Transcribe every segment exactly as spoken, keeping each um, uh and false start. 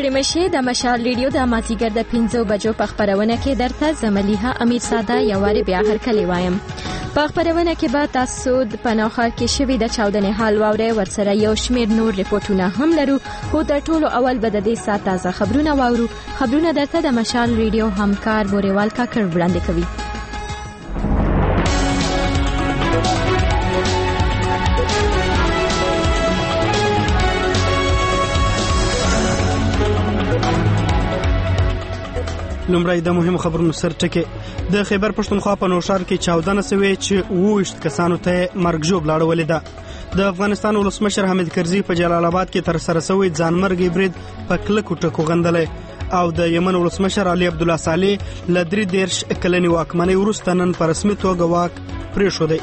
ستړي مشي د مشال ریډیو د مازیګر د پنځو بجو په خپرونه کې درته زملیها امیر ساده یو واری بیا هرکلی وایم. په خپرونه کې به تاسو د پناهخال کې شوي د چاودنې حال واورئ، ورسره یو شمېر نور ریپورټونه هم لرو، خو تر ټولو اول به د دې ساعت تازه خبرونه واورو. خبرونه درته د مشال ریډیو همکار بوریوال کاکړ وړاندې کوي. لومړی د مهمو خبرونو سر ټکي. د خیبر پښتونخوا په نوشهر کې چاودنه شوې چې اووه ویشت کسانو ته مرګ ژوبله اړولې ده. د افغانستان ولسمشر حامد کرزي په جلال آباد کې ترسره شوی ځانمرګي برید په کلکو ټکو غندلی او د یمن ولسمشر علي عبدالله صالح له درې دېرش کلنې واکمنۍ وروسته نن په رسمي توګه واک پرېښودی.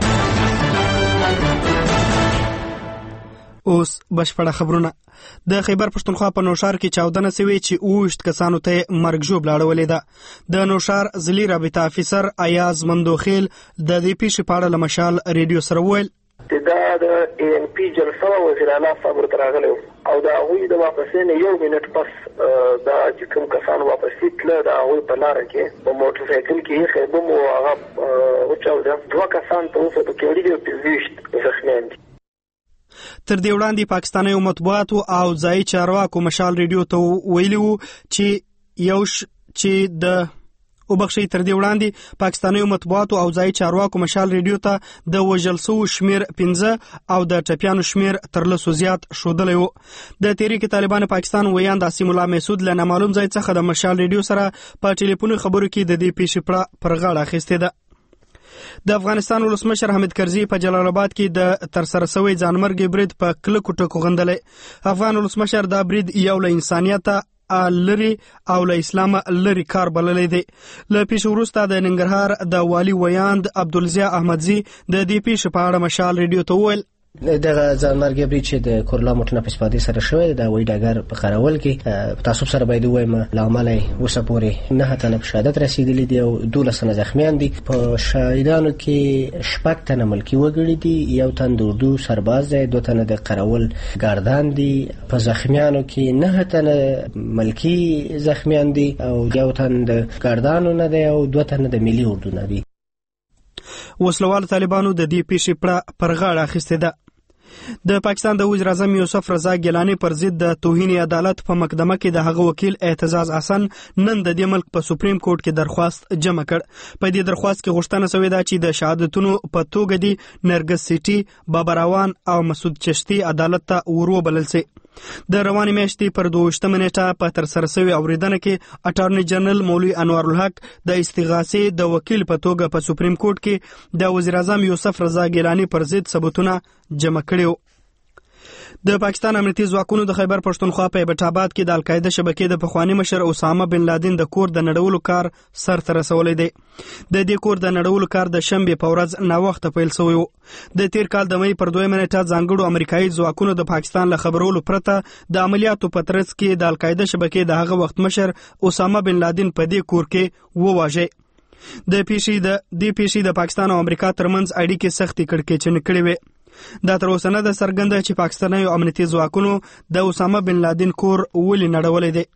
اوس بشپړه خبرونه. د خیبر پښتونخوا په نوشهر کې چاودنه شوې چې اووه ویشت کسانو ته مرګ ژوبله اړولې ده. د نوشهر ضلعي رابطه افیسر ایاز مندوخیل د دې پیښې په اړه له مشال ریډیو سره وویل چې دا د ای ان پی جلسه وزیر اعلی صاحب ورته راغلی او د هغوی د واپسینې یو منټ پس دا چې کوم کسان واپسې تله د هغوی په لاره کې په موټر سایکل کې یې خیبه مو هغه وچاوده. دوه کسان ته اوسه پکې وړي دي او پنځه ویشت زخمیان دي. تر دې وړاندې پاکستاني مطبوعاتو او ځایي چارواکو مشال ریډیو ته ویلي وو چې یو چې د وبخښئ تر دې وړاندې پاکستاني مطبوعاتو او ځایي چارواکو مشال ریډیو ته د وژل شوو شمېر پنځه او د ټپیانو شمېر تر لسو زیات ښودلی و. د تحریک طالبان پاکستان ویاند عاصم الله محسود له نامعلوم ځای څخه د مشال ریډیو سره په ټلیفوني خبرو کې د دې پیښې پر غاړه اخیستې ده. د افغانستان ولسمشر حامد کرزي په جلال آباد کې د ترسره شوی ځانمرګي برید په کلکو ټکو غندلی. افغان ولسمشر دا برید یو له انسانیته لري او له اسلامه لري کار بللی دی. له پیښې وروسته د ننګرهار د والي ویاند عبدالضیاء احمدزي د دې پیښې په اړه مشال ریډیو ته وویل دغه ځانمرګي برید چې د کورلا موټرونه په استفادې سره شوی د هوایي ډګر په خرول کې په تعصب سره باید ووایم له امله یې اوسه پورې نهه تنه په شهادت رسېدلي دي او دولس تنه زخمیان دي. په شهیدانو کې شپږ تنه ملکي وګړي دي، یو تن د اردو سرباز دی، دوه تنه د قرول ګردان دي. په زخمیانو کې نهه تنه ملکي زخمیان دي او یو تن د ګردانو نه دی او دوه تنه د ملي اردو نه دي. وسلوال طالبانو د دې پیښې پر غاړه اخیستې ده. د پاکستان د وزیر اعظم یوسف رضا ګیلاني پر ضد د توهین عدالت په مقدمه کې د هغه وکیل اعتزاز حسن نن د دې ملک په سپریم کورټ کې درخواست جمع کړ. په دې درخواست کې غوښتنه شوې ده چې د شهادتونو په توګه دي نرګس سیټي، بابراوان او مسعود چشتي عدالت ته وروبلل شي. د روانې میاشتې پر دوهشتمه نیټه په ترسره شوې اورېدنه کې اټارني جنرال مولوي انوار الحق د استغاثې د وکیل په توګه په سپریم کورټ کې د وزیر اعظم یوسف رضا ګیلاني پر ضد ثبوتونه جمع کړي. د پاکستان امنیتي ځواکونو د خیبر پښتونخوا په ایبټ آباد کې د القاعده شبکې د پخواني مشر اسامه بن لادن د کور د نړولو کار سرته رسولی دی. د دې کور د نړولو کار د شنبې په ورځ ناوخته پیل شوی و. د تیر کال د مې پر دویمه نیټه ځانګړو امریکایي ځواکونو د پاکستان له خبرولو پرته د عملیاتو په ترڅ کې د القاعده شبکې د هغه وخت مشر اسامه بن لادن په دې کور کې وواژه. د پیښې د دې پیښې د پاکستان او امریکا ترمنځ اړیکې سختې کړکېچنې کړې وې. دا تر اوسه نه ده څرګنده چې پاکستاني امنیتي ځواکونو د اسامه بن لادن کور ولې نړولی دی.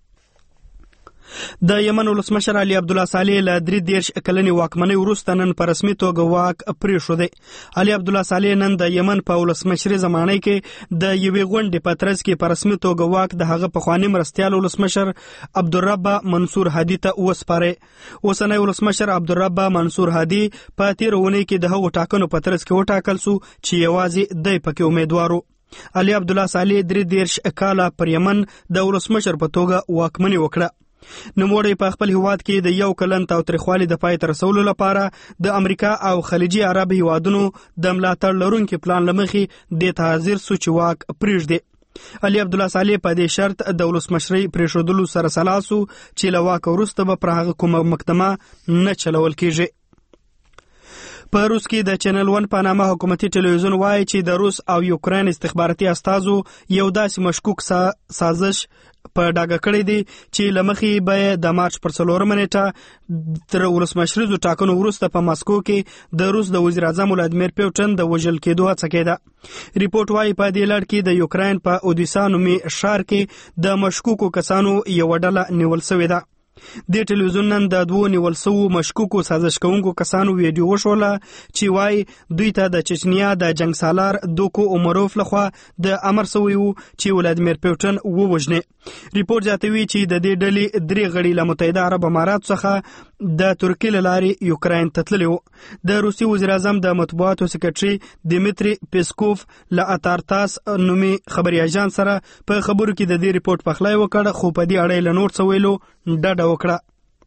د یمن ولسمشر علي عبدالله صالح له درې دېرش کلنې واکمنۍ وروسته نن په رسمي توګه واک پرېښودی. علي عبدالله صالح نن د یمن په ولسمشري زمانۍ کې د یوې غونډې په ترڅ کې په رسمي توګه واک د هغه پخواني مرستیال ولسمشر عبدالرب منصور هادي ته وسپارئ. اوسنی ولسمشر عبدالرب منصور هادي په تېره اونۍ کې د هغو ټاکنو په ترڅ کې وټاکل سو چې یوازې دی پکې امیدوار و. علي عبدالله صالح درې دېرش کاله پر یمن د ولسمشر په توګه واکمني وکړه. نوموړی په خپل هیواد کې د یو کلن تاوتریخوالي د پای ته رسولو لپاره د امریکا او خلیجي عرب هیوادونو د ملاتړ لرونکي پلان له مخې دې ته حاضر سو چې واک پرېږدي. علي عبدالله صالح په دې شرط د ولسمشرۍ پرېښودلو سره سلا سو چې له واک وروسته به پر هغه کومه مقدمه نه چلول کېږي. په روس کې د چینل ون په نامه حکومتي ټلویزیون وایي چې د روس او یوکرین استخباراتي استازو یو داسې مشکوک سازش په ډاګه کړی دی چې لمخې به د مارچ پر څلورمه نیټه تر ولسمشریزو ټاکنو وروسته په ماسکو کې د روس د وزیر اعظم ولادیمیر پیوټن د وژل کېدو هڅه کېده. ریپورت وايي په دې لړ کې د یوکراین په اودیسا نومي ښار کې د مشکوکو کسانو یوه ډله نیول شوې ده. د ټلویزیون نن د دوو نیول شوو مشکوکو سازش کوونکو کسانو ویډیو وښوله چې وایي دوی ته د چچنیا د جنګ سالار دوکو اومروف لخوا د امر شوی وو چې ولادیمیر پیوټن ووژني. ریپورت زیاتوي چې د دې ډلې درې غړي له متحده عرب اماراتو څخه د ترکیې له لارې یوکراین ته تللي وو. د روسي وزیر اعظم د مطبوعاتو سکرټري دیمیتری پیسکوف له اتارتاس نومي خبري اژانس سره په خبرو کې د دې ریپورت پخلی وکړ، خو په دې اړه له نور څه ویلو ډډه وکړه.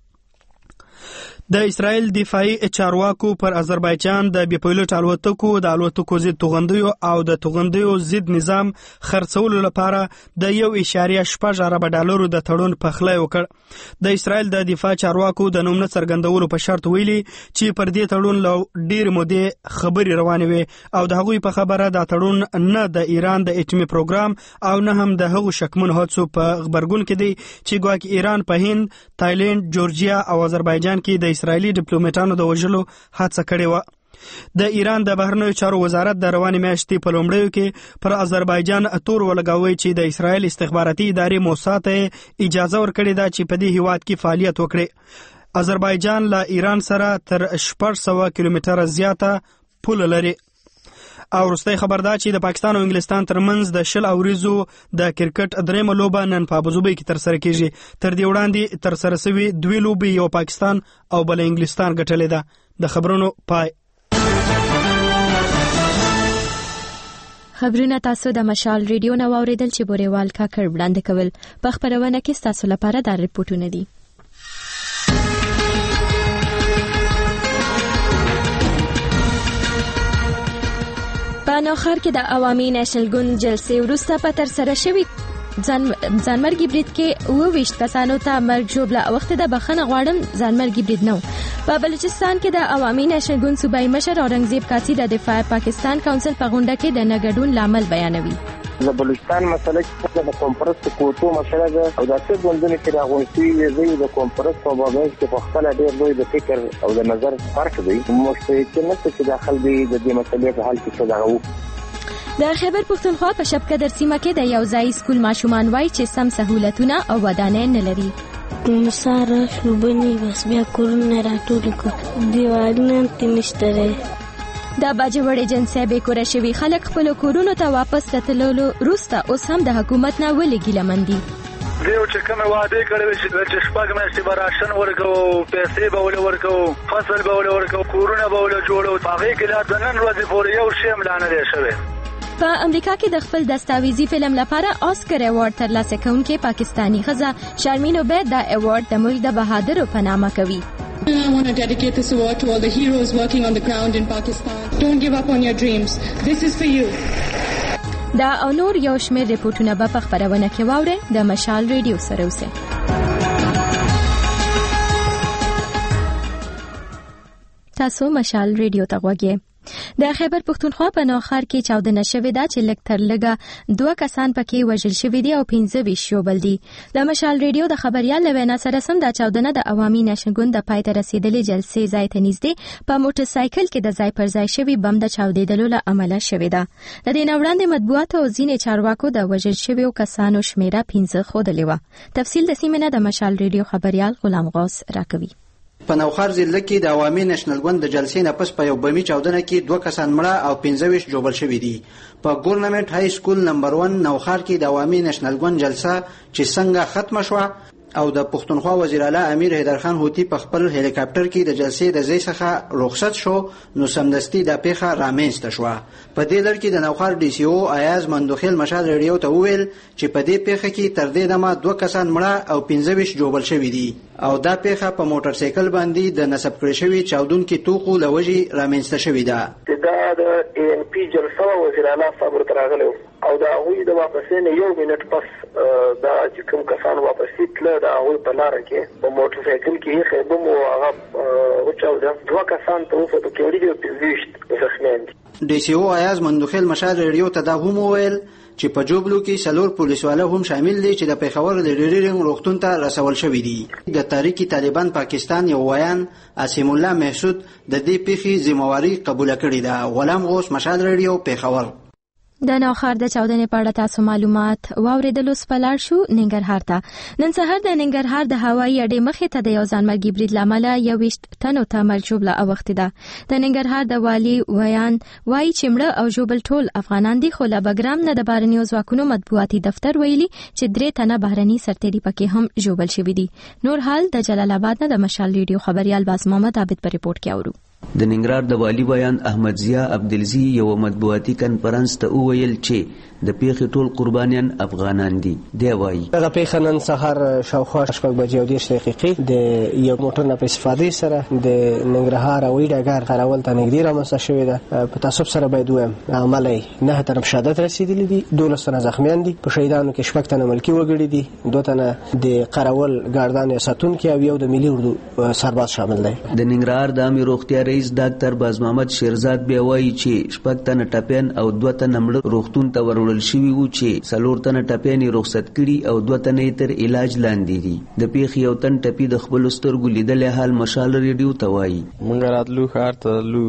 د اسرائیل دفاعي چارواکو پر آذربایجان د بې پیلوټ الوتکو د الوتکو ضد توغندیو او د توغندیو ضد نظام خرڅولو لپاره د یو اشاریه شپږ اربه ډالرو د تړون پخلی وکړ. د اسرائیل د دفاع چارواکو د نوم نه څرګندولو په شرط ویلي چې پر دې تړون له ډېرې مودې خبرې روانې وې او د هغوی په خبره دا تړون نه د ایران د اټومي پروګرام او نه هم د هغو شکمن هڅو په غبرګون کې دی چې ګواکې ایران په هند، تایلند، جورجیا او آذربایجان کې د اسرائیلي ډیپلوماټانو د وژلو هڅه کړې وه. د ایران د بهرنیو چارو وزارت د روانې میاشتې په لومړیو کې پر آذربایجان تور ولګوي چې د اسرائیل استخباراتي ادارې موساد ته اجازه ورکړې ده چې په دې هیواد کې فعالیت وکړي. آذربایجان له ایران سره تر شپږ سوه کیلومتره زیاته پوله لري. او وروستی خبر دا چې د پاکستان او انګلستان ترمنځ د شل اوریزو د کرکټ دریمه لوبه نن په ابوظبي کې ترسره کیږي. تر دې وړاندې ترسره شوي دوی لوبې یو پاکستان او بل انګلستان ګټلې ده. د خبرونو پای. خبرونه تاسو د مشال ریډیو نو اوریدل چې بوريوال کاکړ وړاندې کول. په خبرونه کې تاسو لپاره د ریپورتونه دي. په نوخار کې د عوامي نېشنل ګوند جلسې وروسته په ترسره شوي ځانمرګي برید کې اووه ویشت کسانو ته مرګ ژوبله اوښتې ده. بخښنه غواړم، ځانمرګي برید نه و. په بلوچستان کې د عوامي نېشنل ګوند صوبایي مشر اورنګزیب قاصي د دفاع پاکستان کونسل په غونډه کې د نه ګډون لامل بیانوي. د بلوچستان مسله چې د کانفرنس کوټو مسله ده او د څه ګوندونو کې راغونډي وي د کانفرنس په باب کې په خپل ډېر لوی د فکر او د نظر فرق دی. مشترک نه چې داخل دی د دې مسلې په حل کې څه دغه د خیبر پښتونخوا په شبکدر سیمه کې د یو ځای سکول ماشومان وایي چې سم سہولتونه او ودانۍ نه لري. مساره شوبني بس بیا کورونه راټول کړ دیوالونه تنشتره. د باجوړ ایجنسی به کور شوی خلک خپل کورونو ته واپس تللو روسته اوس هم د حکومت نه ولګي لمندي. دیو چې کوم وعده کړی چې شپږ میاشتې به راشن ورکو، پیسې به ول ورکو، فصل به ول ورکو، کورونه به ول جوړو. هغه کې لا د نن ورځې پورې یو شی هم نه دی شوی. په امریکا کې د خپل دستاویزي فلم لپاره آسکر ایوارډ ترلاسه کوونکې پاکستانی ښځه شارمین عبید دا ایوارډ د ملک د بهادرو په نامه کوي. I want to dedicate this award to all the heroes working on the ground in Pakistan. Don't give up on your dreams. This is for you. دا او نور یو شمېر ریپورټونه به په خبرونه کې واورئ. د مشال ریډیو سره اوسئ. تاسو مشال ریډیو ته غوږ یې. د خیبر پښتونخوا په نوخار کې چاودنه شوې ده چې لږ تر لږه دوه کسان پکې وژل شوي دي او پنځه ویشت ژوبل دي. د مشال ریډیو د خبریال له وینا سره سم دا چاودنه د عوامي نېشنل ګوند د پای ته رسېدلې جلسې ځای ته نږدې په موټر سایکل کې د ځای پر ځای شوي بم د چاودېدلو له امله شوې ده. د دې نه وړاندې مطبوعاتو او ځینې چارواکو د وژل شویو کسانو شمېره پنځه ښودلې وه. تفصیل د سیمې نه د مشال ریډیو خبریال غلام غوث راکوي. په نوخار ضلع کې د عوامي نېشنل ګوند د جلسې نه پس په یو بمي چاودنه کې دوه کسان مړه او پنځه ویشت ژوبل شوي دي. په ګورنمنت های سکول نمبر ون نوخار کې د عوامي نېشنل ګوند جلسه چې څنګه ختمه شوه او د پښتونخوا وزیر اعلی امیر حیدرخان هوتی په خپل هلیکاپټر کې د جلسې د ځای څخه رخصت شو نو سمدستي د پیښه رامنځته شوه. په دې لړ کې د نوخار ډي سی او ایاز مندوخیل مشال ریډیو ته وویل چې په دې پیښه کې تر دې دمه دوه کسان مړه او پنځه ویشت ژوبل شوي دي او دا پیښه په موټر سایکل باندې د نصب کړی شوي چاودونکي توکو له وجې رامنځته شوې ده. دا د ای ان پی جلسه وزیر اعلی صاحب ورته راغلی او د هغوی د واپسۍ نه یو منټ پس دا چې کوم کسان واپسې تله د هغوی په لاره کې په موټر سایکل کې ایښی بم و هغه وچاوده. دوه کسان ته اوسه پکې وړي دي او پنځه ویشت زخمیان دي. ډي سي او ایاز مندوخیل مشال ریډیو ته دا هم وویل چې په جوبلو کې سلور پولیسواله هم شامل دي چې د پیښور د ډیرینګ روغتون ته رسول شوي دي. د تحریک طالبان پاکستان یو ویان عاصم الله محسود د دې پیښې ذمہواری قبول کړې ده. غلام غوث، مشال ریډیو، پیښور. د نوخار د چاودنې په اړه تاسو معلومات واوریدلو سپلاړ شو ننګرهار ته. نن سهار د ننګرهار د هوایي اډې مخې ته د یو ځانمرګي برید لامل یوویشت تنو ته مرګ ژوبله اوښتې ده. د ننګرهار د والي ویان وایي چې مړه او ژوبل ټول افغانان دي، خو له بګرام نه د بهرنیو ځواکونو مطبوعاتي دفتر ویلي چې درې تنه بهرني سرتیري پکې هم ژوبل شوي دي. نور حال د جلال آباد نه د مشال ریډیو خبريال باز محمد عابد په ریپورت کې اورو. د ننګرهار د والی بیان احمد ضیا عبدالزی یو مطبوعاتي کنفرانس ته وویل چې د پیښې ټول قربانیان افغانان دي. دی وایي دغه پیښه نن سهار شاوخوا شپږ بجې او دېرش دقیقې د یو موټر نه په استفادې سره د ننګرهار هوایي ډګر کارول ته نږدې رامنځته شوې ده. په تعصب سره باید ووایم عمل یې نهه تنه په شهادت رسېدلي دي، دولس تنه زخمیان دي. په شهیدانو کې شپږ تنه ملکي وګړي دي، دوه تنه د قراول ګاردان یا ساتونکي او یو د ملي اردو سرباز شامل دی. د ننګرهار د عامې روغتیا رئیس ډاکټر باز محمد شیرزاد بیا وایي چې شپږ تنه ټپیان او دوه تنه مړه روغتون ته وروړل شوي وو چې څلور تنه ټپیان یې رخصت کړي او دوه تنه یې تر علاج لاندې دي. د پیښې یو تن ټپي د خپلو سترګو لیدلی حال مشال ریډیو ته وایي موږ راتلو ښار ته تللو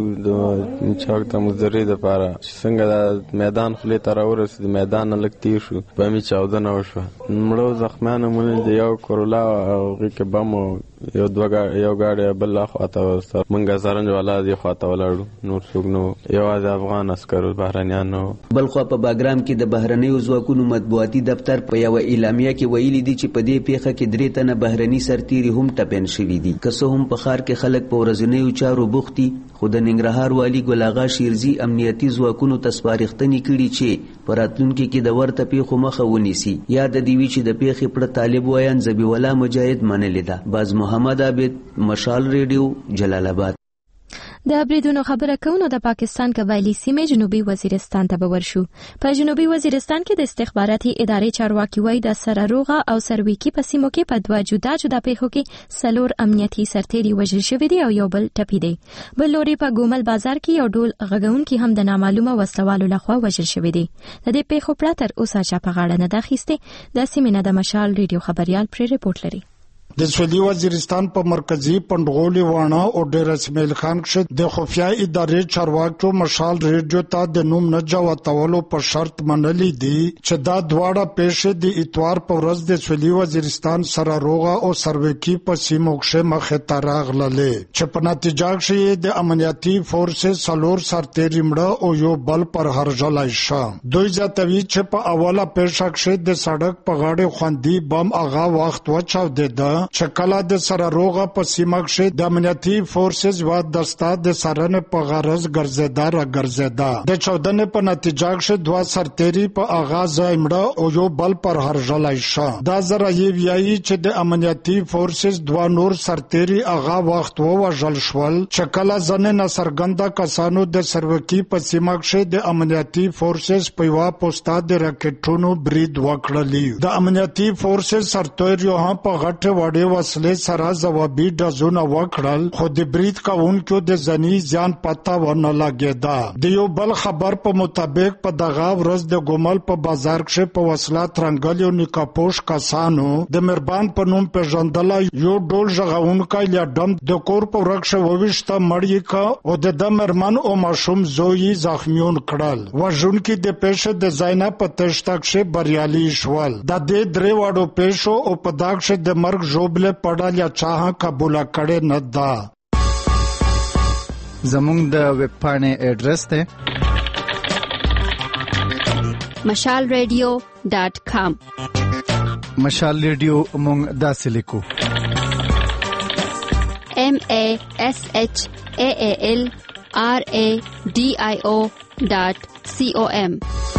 د چوک ته مزدورۍ دپاره چې څنګه د میدان خولې ته راورسېد، میدان نه لږ تېر شو، په همې چاودنه وشوه. مړو زخمیانو مونږ د یو کرولا او هغې کې بم یو دوه یو ګاډی بل خواته ورسته، موږ زرنج والا دې خواته ولاړو، نور څوک نه و، یوازې افغان عسکرو بهرنیان نه و. بل خوا په باګرام کې د بهرنیو ځواکونو مطبوعاتي دفتر په یوه اعلامیه کې ویلي دي چې په دې پیښه کې درې تنه بهرني سرتیري هم ټپیان شوي دي. که څه هم په ښار کې خلک په ورځنیو چارو بوخت دي، خو د ننګرهار والي ګل اغا شیرزي امنیتي ځواکونو ته سپارښتنې کړي چې په راتلونکي کې د ورته پیښو مخه ونیسي. یاد دې وي چې د پیښې پړه طالب ویان ذبیح الله مجاهد منلې ده. باز محمد عابد، مشال ریډیو، جلال آباد. د بریدونو خبره کوو د پاکستان قبایلی سیمې جنوبي وزیرستان ته به ورشو. په جنوبي وزیرستان کې د استخباراتي ادارې چارواکي وایي د سراروغه او سرویکی په سیمو کې په دوه جدا جدا پیښو کې څلور امنیتي سرتیري وژل شوي دي او یو بل ټپي دی. بل لوري په ګومل بازار کې یو ډول غږونکي هم د نامعلومه وسلوالو لخوا وژل شوي دي. د دې پیښو پړه تر اوسه چا په غاړه نه ده اخیستې. د سیمې نه د مشال ریډیو خبريال پرې ریپورت لري. د سویلي وزیرستان په مرکزی پندغولي وانا او ډیر اسماعیل خان کې د خفیا ادارې چارواکو مشال ریډیو ته د نوم نه جوړولو په شرط منلي دي چې دا دواړه پیښې د اتوار په ورځ د سویلي وزیرستان سره روغه او سرویکی په سیمو کې مخه ته راغللې چې په نتیجه کې د امنیتي فورسز څلور سرتیري مړه او یو بل پر هرجلای شو. دوی ځاتوي چې په اوله پیښه کې د سړک په غاړه خوندي بم اغا وخت وچاودېده چې کله د سره روغه په سیمه کې د امنیتي فورسز و دسته د سرنه په غرض ګرځیدا را ګرځیدا. د چودنې په نتیجه کې دوه سرتیري په اغاز ایمړه او یو بل پر هرجلای شو. دا زره یې ویایي چې د امنیتي فورسز دوه نور سرتیري اغا وخت ووژل شول چې کله ځنه نسرګنده کسانو د سروکی په سیمه کې د امنیتي فورسز په وا پوسټا د راکټونو برید وکړلی. د امنیتي فورسز سرتیري هم په غټه وړې وسلې سره ځوابي ډزونه وکړل، خو د برید کوونکو د ځنی ځان پتا ونه لګیدا. د یو بل خبر په مطابق په دغه ورځ د ګومل په بازار کې په وسله ترنګلیو نکاپوش کسانو د مربان په نوم پیژندل یو ډول ژغونکای لډم د کور په ورکشه وويشته مړی کا او د مرمن او ماشوم زوی زخمیون کړل. وژونکي د پیښې د زینا په تشتاک کې بریالي شول. د دې درې واړو پیښو او په داغ کې د مرګ جوبله پړل یا چاه قبول کړي نه ده. زموږ د ویب پاڼې ایډرس ته مشال ریډیو ډاٹ کام. مشال ریډیو مونږ داسې لیکو M A S H A A L R A D I O dot C O M.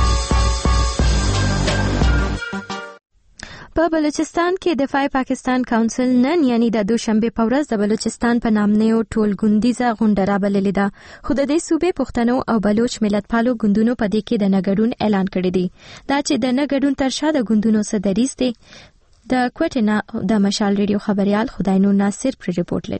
په بلوچستان کې دفاع پاکستان کونسل نن یعنی د دوشنبه په ورځ د بلوچستان په نامنیو ټول ګوندیزه غونډه رابللې ده. خو د دې صوبې پښتنو او بلوچ ملتپالو ګوندونو په دې کې د نګډون اعلان کړی دی. دا چې د نګډون تر شا د ګوندونو څخه دریځ دی. د کوټینا د مشال ریډیو خبريال خداینور ناصر پر ریپورت لري.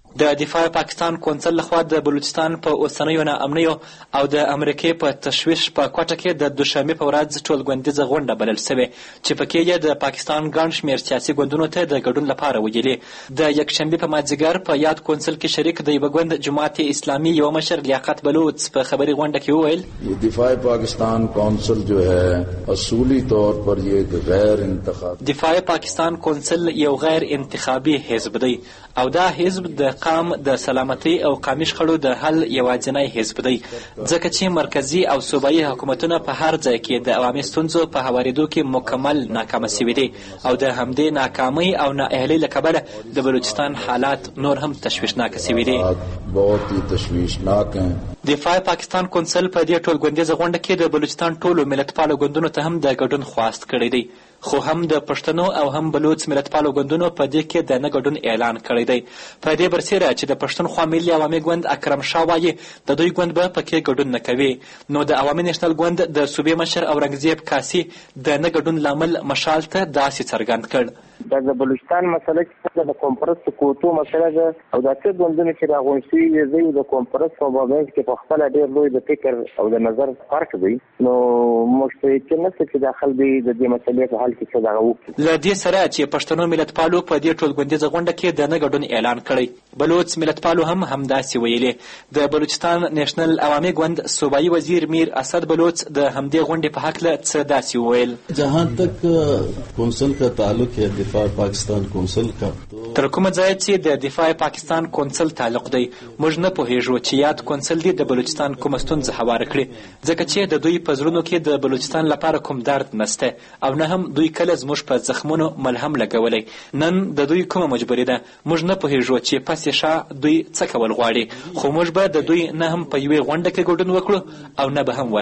د دفاع پاکستان کونسل لخوا د بلوچستان په اوسنیو ناامنیو او د امریکې په تشویش په کوټه کې د دوشنبې په ورځ ټولګوندیزه غونډه بلل سوې چې پکې یې د پاکستان ګڼ شمېر سیاسي ګوندونو ته د ګډون لپاره ویلې. د یکشنبې په مازدیګر په یاد کونسل کې شریک د یوه ګوند جماعت اسلامي یو مشر لیاقت بلوچ په خبري غونډه کې وویل دفاع پاکستان کونسل جو ہے اصولی طور پر یہ غیر انتخابي دفاع پاکستان کونسل یو غیر انتخابي حزب دی او دا حزب د قام د سلامتي او قامي شخړو د حل یوازینی حزب دی ځکه چې مرکزي او صوبایي حکومتونه په هر ځای کې د عوامي ستونزو په هوارېدو کې مکمل ناکامه سوي دي او د همدې ناکامۍ او نااهلۍ له کبله د بلوچستان حالات نور هم تشویشناکه سوي دي. بہت ہی تشویشناک ہیں. دفاع پاکستان کونسل په دې ټولګوندیزه غونډه کې د بلوچستان ټولو ملتپالو ګوندونو ته هم د ګډون خواست کړی دی خو هم د پښتنو او هم بلوچ ملتپالو ګوندونو په دې کې د نه ګډون اعلان کړی دی. په دې برسېره چې د پښتونخوا ملي عوامي ګوند اکرم شاه وایي د دوی ګوند به پکې ګډون نه کوي نو د عوامي نېشنل ګوند د صوبې مشر اورنګزیب کاسي د نه ګډون لامل مشال ته داسې څرګند کړ دا د بلوچستان مسله چې د کانفرنس کوټو مسله ده او دا څه ګوندونه چې راغونډ شوي دي د کانفرنس په بابت کې په خپل ډېر لوی د فکر او د نظر فرق دی نو موږ چې نه څه چې داخل دی د دې مسلې په حل کې څه دغه وکړي. له دې سره چې پښتنو ملتپالو په دې ټولګوندیزه غونډه کې د نه ګډون اعلان کړی بلوچ ملتپالو هم همداسې ویلې. د بلوچستان نېشنل عوامي ګوند صوبایي وزیر میر اسد بلوچ د همدې غونډې په هکله څه داسې وویل جهاں تک کونسل کا تعلق ہے دفاع پاکستان کونسل کا تر کومه ځای چې د دفاع پاکستان کونسل تعلق دی موږ نه پوهیږو چې یاد کونسل دی د بلوچستان کومه ستونزه هواره کړي ځکه چې د دوی په زړونو کې د بلوچستان لپاره کوم درد نسته او نه هم دوی کله زموږ په زخمونو ملهم لګولی. نن د دوی کومه مجبوري ده موږ نه پوهیږو چې پسې شا دوی څه کول غواړي خو موږ به د دوی نه هم په یوې غونډه کې ګډون وکړو او نه به هم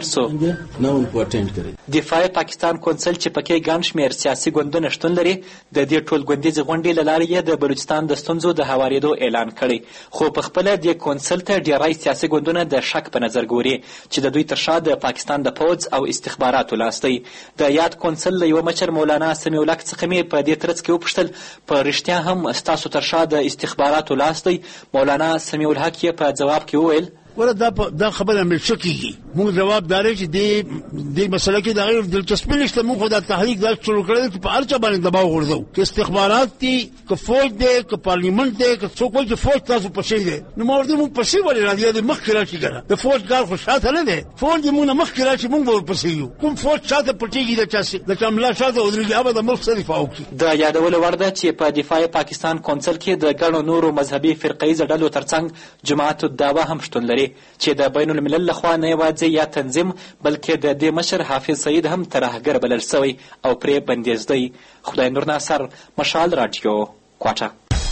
ورسو. دفاع پاکستان کونسل چې پکې ګڼ شمېر سیاسي ګوندونه شتون لري د دې ټولګوندیزې غونډې له لارې یې د بلوچستان د ستونزو د هوارېدو اعلان کړی خو په خپله دې کونسل ته ډېری سیاسي ګوندونه د شک په نظر ګوري چې د دوی تر شا د پاکستان د پوځ او استخباراتو لاس دی. د یاد کونسل له یوه مشر مولانا سمیع الحق څخه مې په دې ترڅ کې وپوښتل په رښتیا هم ستاسو تر شا د استخباراتو لاس دی؟ مولانا سمیع الحق یې په ځواب کې وویل ولا دا دا خبره مې شکیږي موږ جواب داري چې دې دې مسله کې دا غیر دلچسپي نشته موږ دا تحریک دا شروع کړل چې په ارچا باندې دباو ورځو چې استخبارات دي که فوج دی که پارلیمنت دی که څوک وایي چې فوج تاسو پسې دی نو ما ورته موږ پسې ولې راځي د مخکې راشي کنه د فوج کار خو شاته نه دی فوج دې موږ مخکې راشي موږ ور پسې یو کوم فوج شاته پټېږي د چا د چا ملا شاته ودرېږي هغه د ملک سره دفاع وکړي. د یادولو وړ ده چې په دفاع پاکستان کونسل کې د ګڼو نورو مذهبي فرقهیزه ډلو ترڅنګ جماعت الدعوه هم شتون لري چې د بین الملل لخوا نه یوازې یا تنظیم بلکې د دې مشر حافظ سعید هم ترهګر بلل شوی او پرې بندیز دی. خدای نور ناصر مشال رادیو کوټه.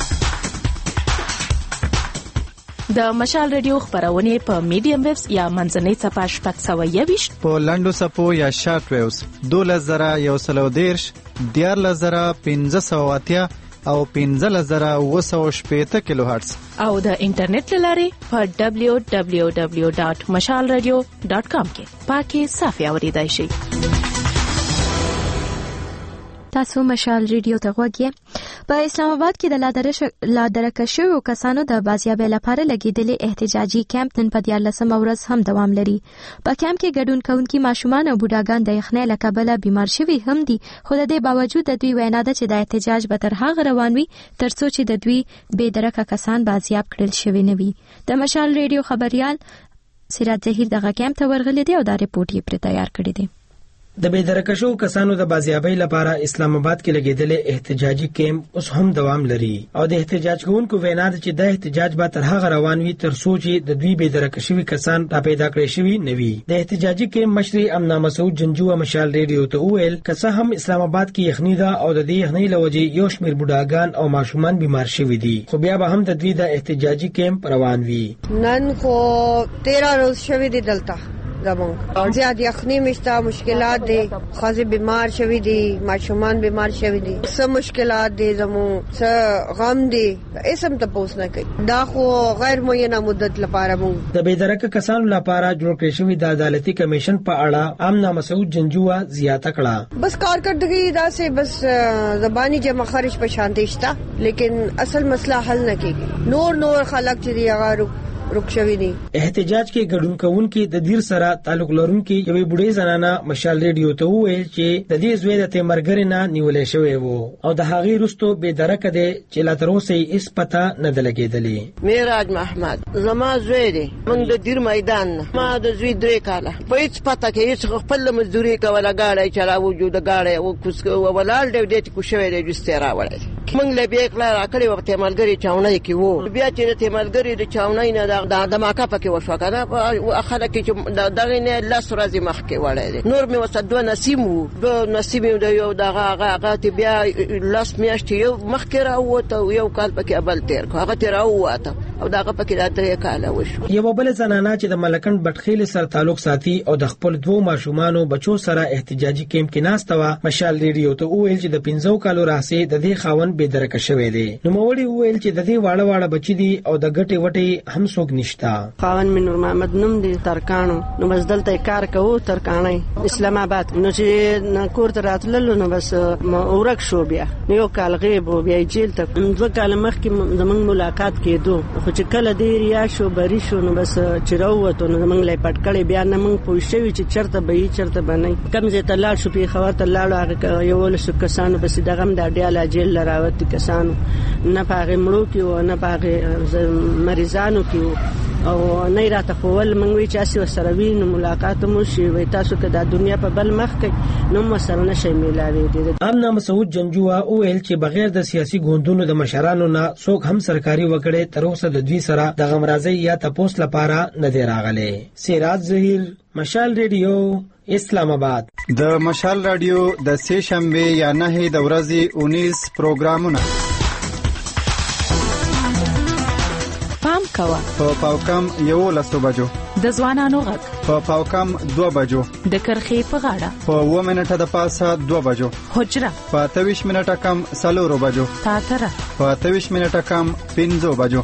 د مشال رادیو خبرونه په میډیم ویوز یا منځنۍ څپه شپږ سوه یویشت په لنډو څپو یا شارټ ویوز دولس زره یو سل دېرش دیارلس زره پنځه سوه اتیا او پنځلس زره اوه سوه شپېته کیلو هرتز او د انټرنیټ له لارې په ډبلیو ډبلیو ډبلیو ډاټ مشال رادیو ډاټ کام کې پاکي صافي اوریدای شئ. تاسو مشال ریډیو ته غوږ یې. په اسلام آباد کې د لادرکه شویو کسانو د بازیابۍ لپاره لګېدلې احتجاجي کیمپ نن په دیارلسمه ورځ هم دوام لري. په کیمپ کې ګډون کوونکي ماشومان او بوډاګان د یخنۍ له کبله بیمار شوي هم دي خو د دې باوجود د دوی وینا ده چې د احتجاج به تر هغه روان وي تر څو چې د دوی بې درکه کسان بازیاب کړل شوي نه وي. د مشال ریډیو خبریال سراج ظهیر دغه کیمپ ته ورغلی دی او دا رپورټ یې پرې تیار کړی دی. د بېدرکشو کسانو د بازیابۍ لپاره اسلام آباد کې لګېدلې احتجاجي کیمپ اوس هم دوام لري او د احتجاج کوونکو وینا ده چې د احتجاج به تر هغه روان وي تر څو چې د دوی بېدرکه شوي کسان را پیدا کړی شوي نه وي. د احتجاجي کیمپ مشر امنا مسعود جنجو مشال ریډیو ته وویل که څه هم اسلام آباد کې یخني ده او د دې یخنۍ له وجې یو شمېر بوډاګان او ماشومان بیمار شوي دي خو بیا به هم د دوی د احتجاجي کیمپ روان وي. نن خو تیرا روز شوي دي دلته زمونږ زیات یخني مشته مشکلات دي خاصه بیمار شوی دي ماشومان بیمار شوی دي څه مشکلات دي زمو څه غم دي اسم ته پوس نه کوي دا خو غیر معینه مدت لپاره مو د بيدرک کسانو لپاره جوړ کړی شوی د عدالتي کمیشن په اړه امنا مسعود جنجوا زیاته کړه بس کارکردګي دا سه بس زبانی جمع خارج په شانتشتا لیکن اصل مسله حل نه کیږي نور نور خلک چې دی هغه رکشوی دي احتجاج کې ګډون کوونکي د دیر سره تعلق لرونکي یوې بډې زنانه مشال ریډیو ته وویل چې د دې زوی د تیمرګر نه نیولې شوی وو او د هغې رستو به درک ده چې لا تر اوسه یې اس پته نه دلګېدلې میراج محمد زما زوی دی موږ د دیر میدان ما د زوی درې کاله په هیڅ پته کې هیڅ خپل مزدوري کوله گاډي چلاو وجود گاډي او کوس ولال دې دې کو شوی دی جسترا وړي موږ له بیک لا راکړې و تیمرګر چاونای کې وو بیا چې تیمرګر د چاونای نه دا د ماکا پکې وشو کنه اخره کې چې دغه نه لاس ورځي مخ کې وړي نور مې وسدو نسیم وو د نسیم د یو دغه هغه بیا لاس میاشتې یو مخ کې راوته یو کال پکې ابل تیر کو هغه تیر راوته او دغه پکې د درې کال وشو یو بل زنانه چې د ملکن بټخیل سره تعلق ساتي او د خپل دوه ماشومانو بچو سره احتجاجي کیمپ کې ناستوا مشال ریډیو ته وویل چې د پنځو کالو راځي د دې خاون به درک شوی دی نو موري وویل چې د دې واړه واړه بچی دي او د ګټي وټي هم څوک نشتا خاون من نور محمد نوم دی ترکانو نو بس دلته کار کوو ترکانای اسلام آباد نو چې کور ته راتلل نو بس اورک شو بیا یو کال غیب او بیا جیل ته دوه کال مخکې زمونږ ملاقات کېدو خو چې کله دی ریا شو بری شو نو بس چې راووتو نو زمونږ لای پټ کړي بیا نه مونږ پوه شوي چې چرته به یې چرته به نه کم ځای ته لاړ شو پې خبر ته لاړو هغه یولسو کسانو پسې دغه هم د ډیاله جیل له راوتي کسانو نه په هغې مړو کې وو نه په هغې مریضانو کې وو او نه راته خول منوي چې اسی وسره وینو ملاقات مو شي وي تاسو که د دنیا په بل مخ کې نو مسره نشي میلاوي دي امنا مسعود جنجوا او ال چې بغیر د سیاسي ګوندونو د مشرانو نه څوک هم سرکاري وکړي تر اوسه د دوی سره د غمرازي یا تپوس لپاره نه دی راغلي سراج ظهیر مشال ریډیو اسلام آباد د مشال رادیو د سه شنبه یا نه د ورځې اونیس پروګرامونه پام کوا په پاوکم یو لسو بجو د ځوانانو غږ په پاوکم دو بجو د کرخې په غاړه په و منټه د پاسه دو بجو حجره په تیس منټه کم سلورو بجو تاتره په تیس منټه کم پنځو بجو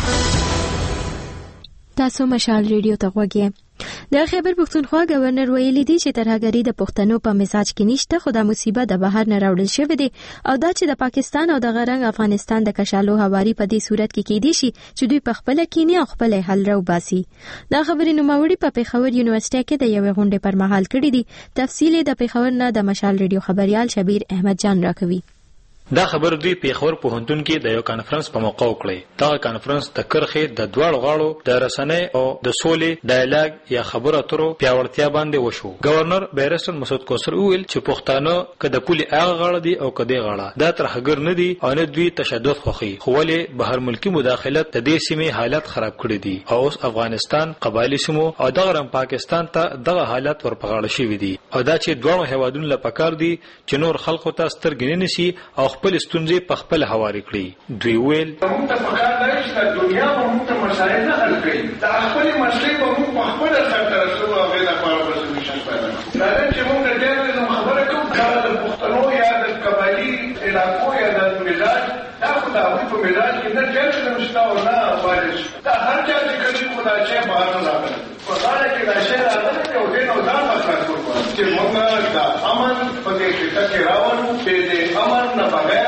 تاسو مشال ریډیو ته غوږی د خیبر پښتونخوا گورنر ویلي دی چې ترهګری د پښتنو په مزاج کې نشته خو د مصیبت د بهر نه راوړل شوی دی او دا چې د پاکستان او د غرنګ افغانستان د کشالو هواري په دې صورت کې کېدی شي چې دوی په خپل کینی او خپل حل راو باسي دا خبرې نوموړي په پیښور یونیورسيټي کې د یوې غونډې پر مهال کړې دي تفصیل د پیښور نه د مشال ریډیو خبريال شبیر احمد جان راکوي دا خبر دوی پیښور پوهنتون کې د یو کانفرنس په موقع وکړي دا کانفرنس د کرخې د دوړ غاړو د رسنۍ او د سولې ډایلاګ یا خبرو اترو پیاوړتیا باندې وشو گورنر بیرستون مسعود کوثر ویل چې پښتانه کده کلی هغه غاړه دي او کده غاړه دا ترهګر نه دي او نه دوی تشدد خوخي خو ولې بهر ملکی مداخلت د دې سیمې حالت خراب کړی دي او اوس افغانستان قبایلی سیمو او دغه رم پاکستان ته دغه حالت ورپغاړه شوی دي او دا چې دوه هوادونو لپاره کار دي چې نور خلکو ته سترګې نه نشي او خپل ستونزې په خپل حواله کړي دوی ویل موږ ته پکار دی چې دنیا به موږ ته مسایل نه حل کړي دا خپل مسلې به موږ په خپل سر ته رسو او غیر لپاره به سولوشن پیدا کړو دا چې موږ د دې خبره کوو دا د پښتنو یا د قبایلی علاقو یا د مزاج دا خو دا په مزاج کې نه جنګ نشته او نه وایي دا هر چا چې کړي خو دا چې بهر نه راغلی په غاړه کې دا شی راغلی او دې نو ځان مسله کوو چې موږ دا امن په دې کې راوړو چې دې امن نه بغیر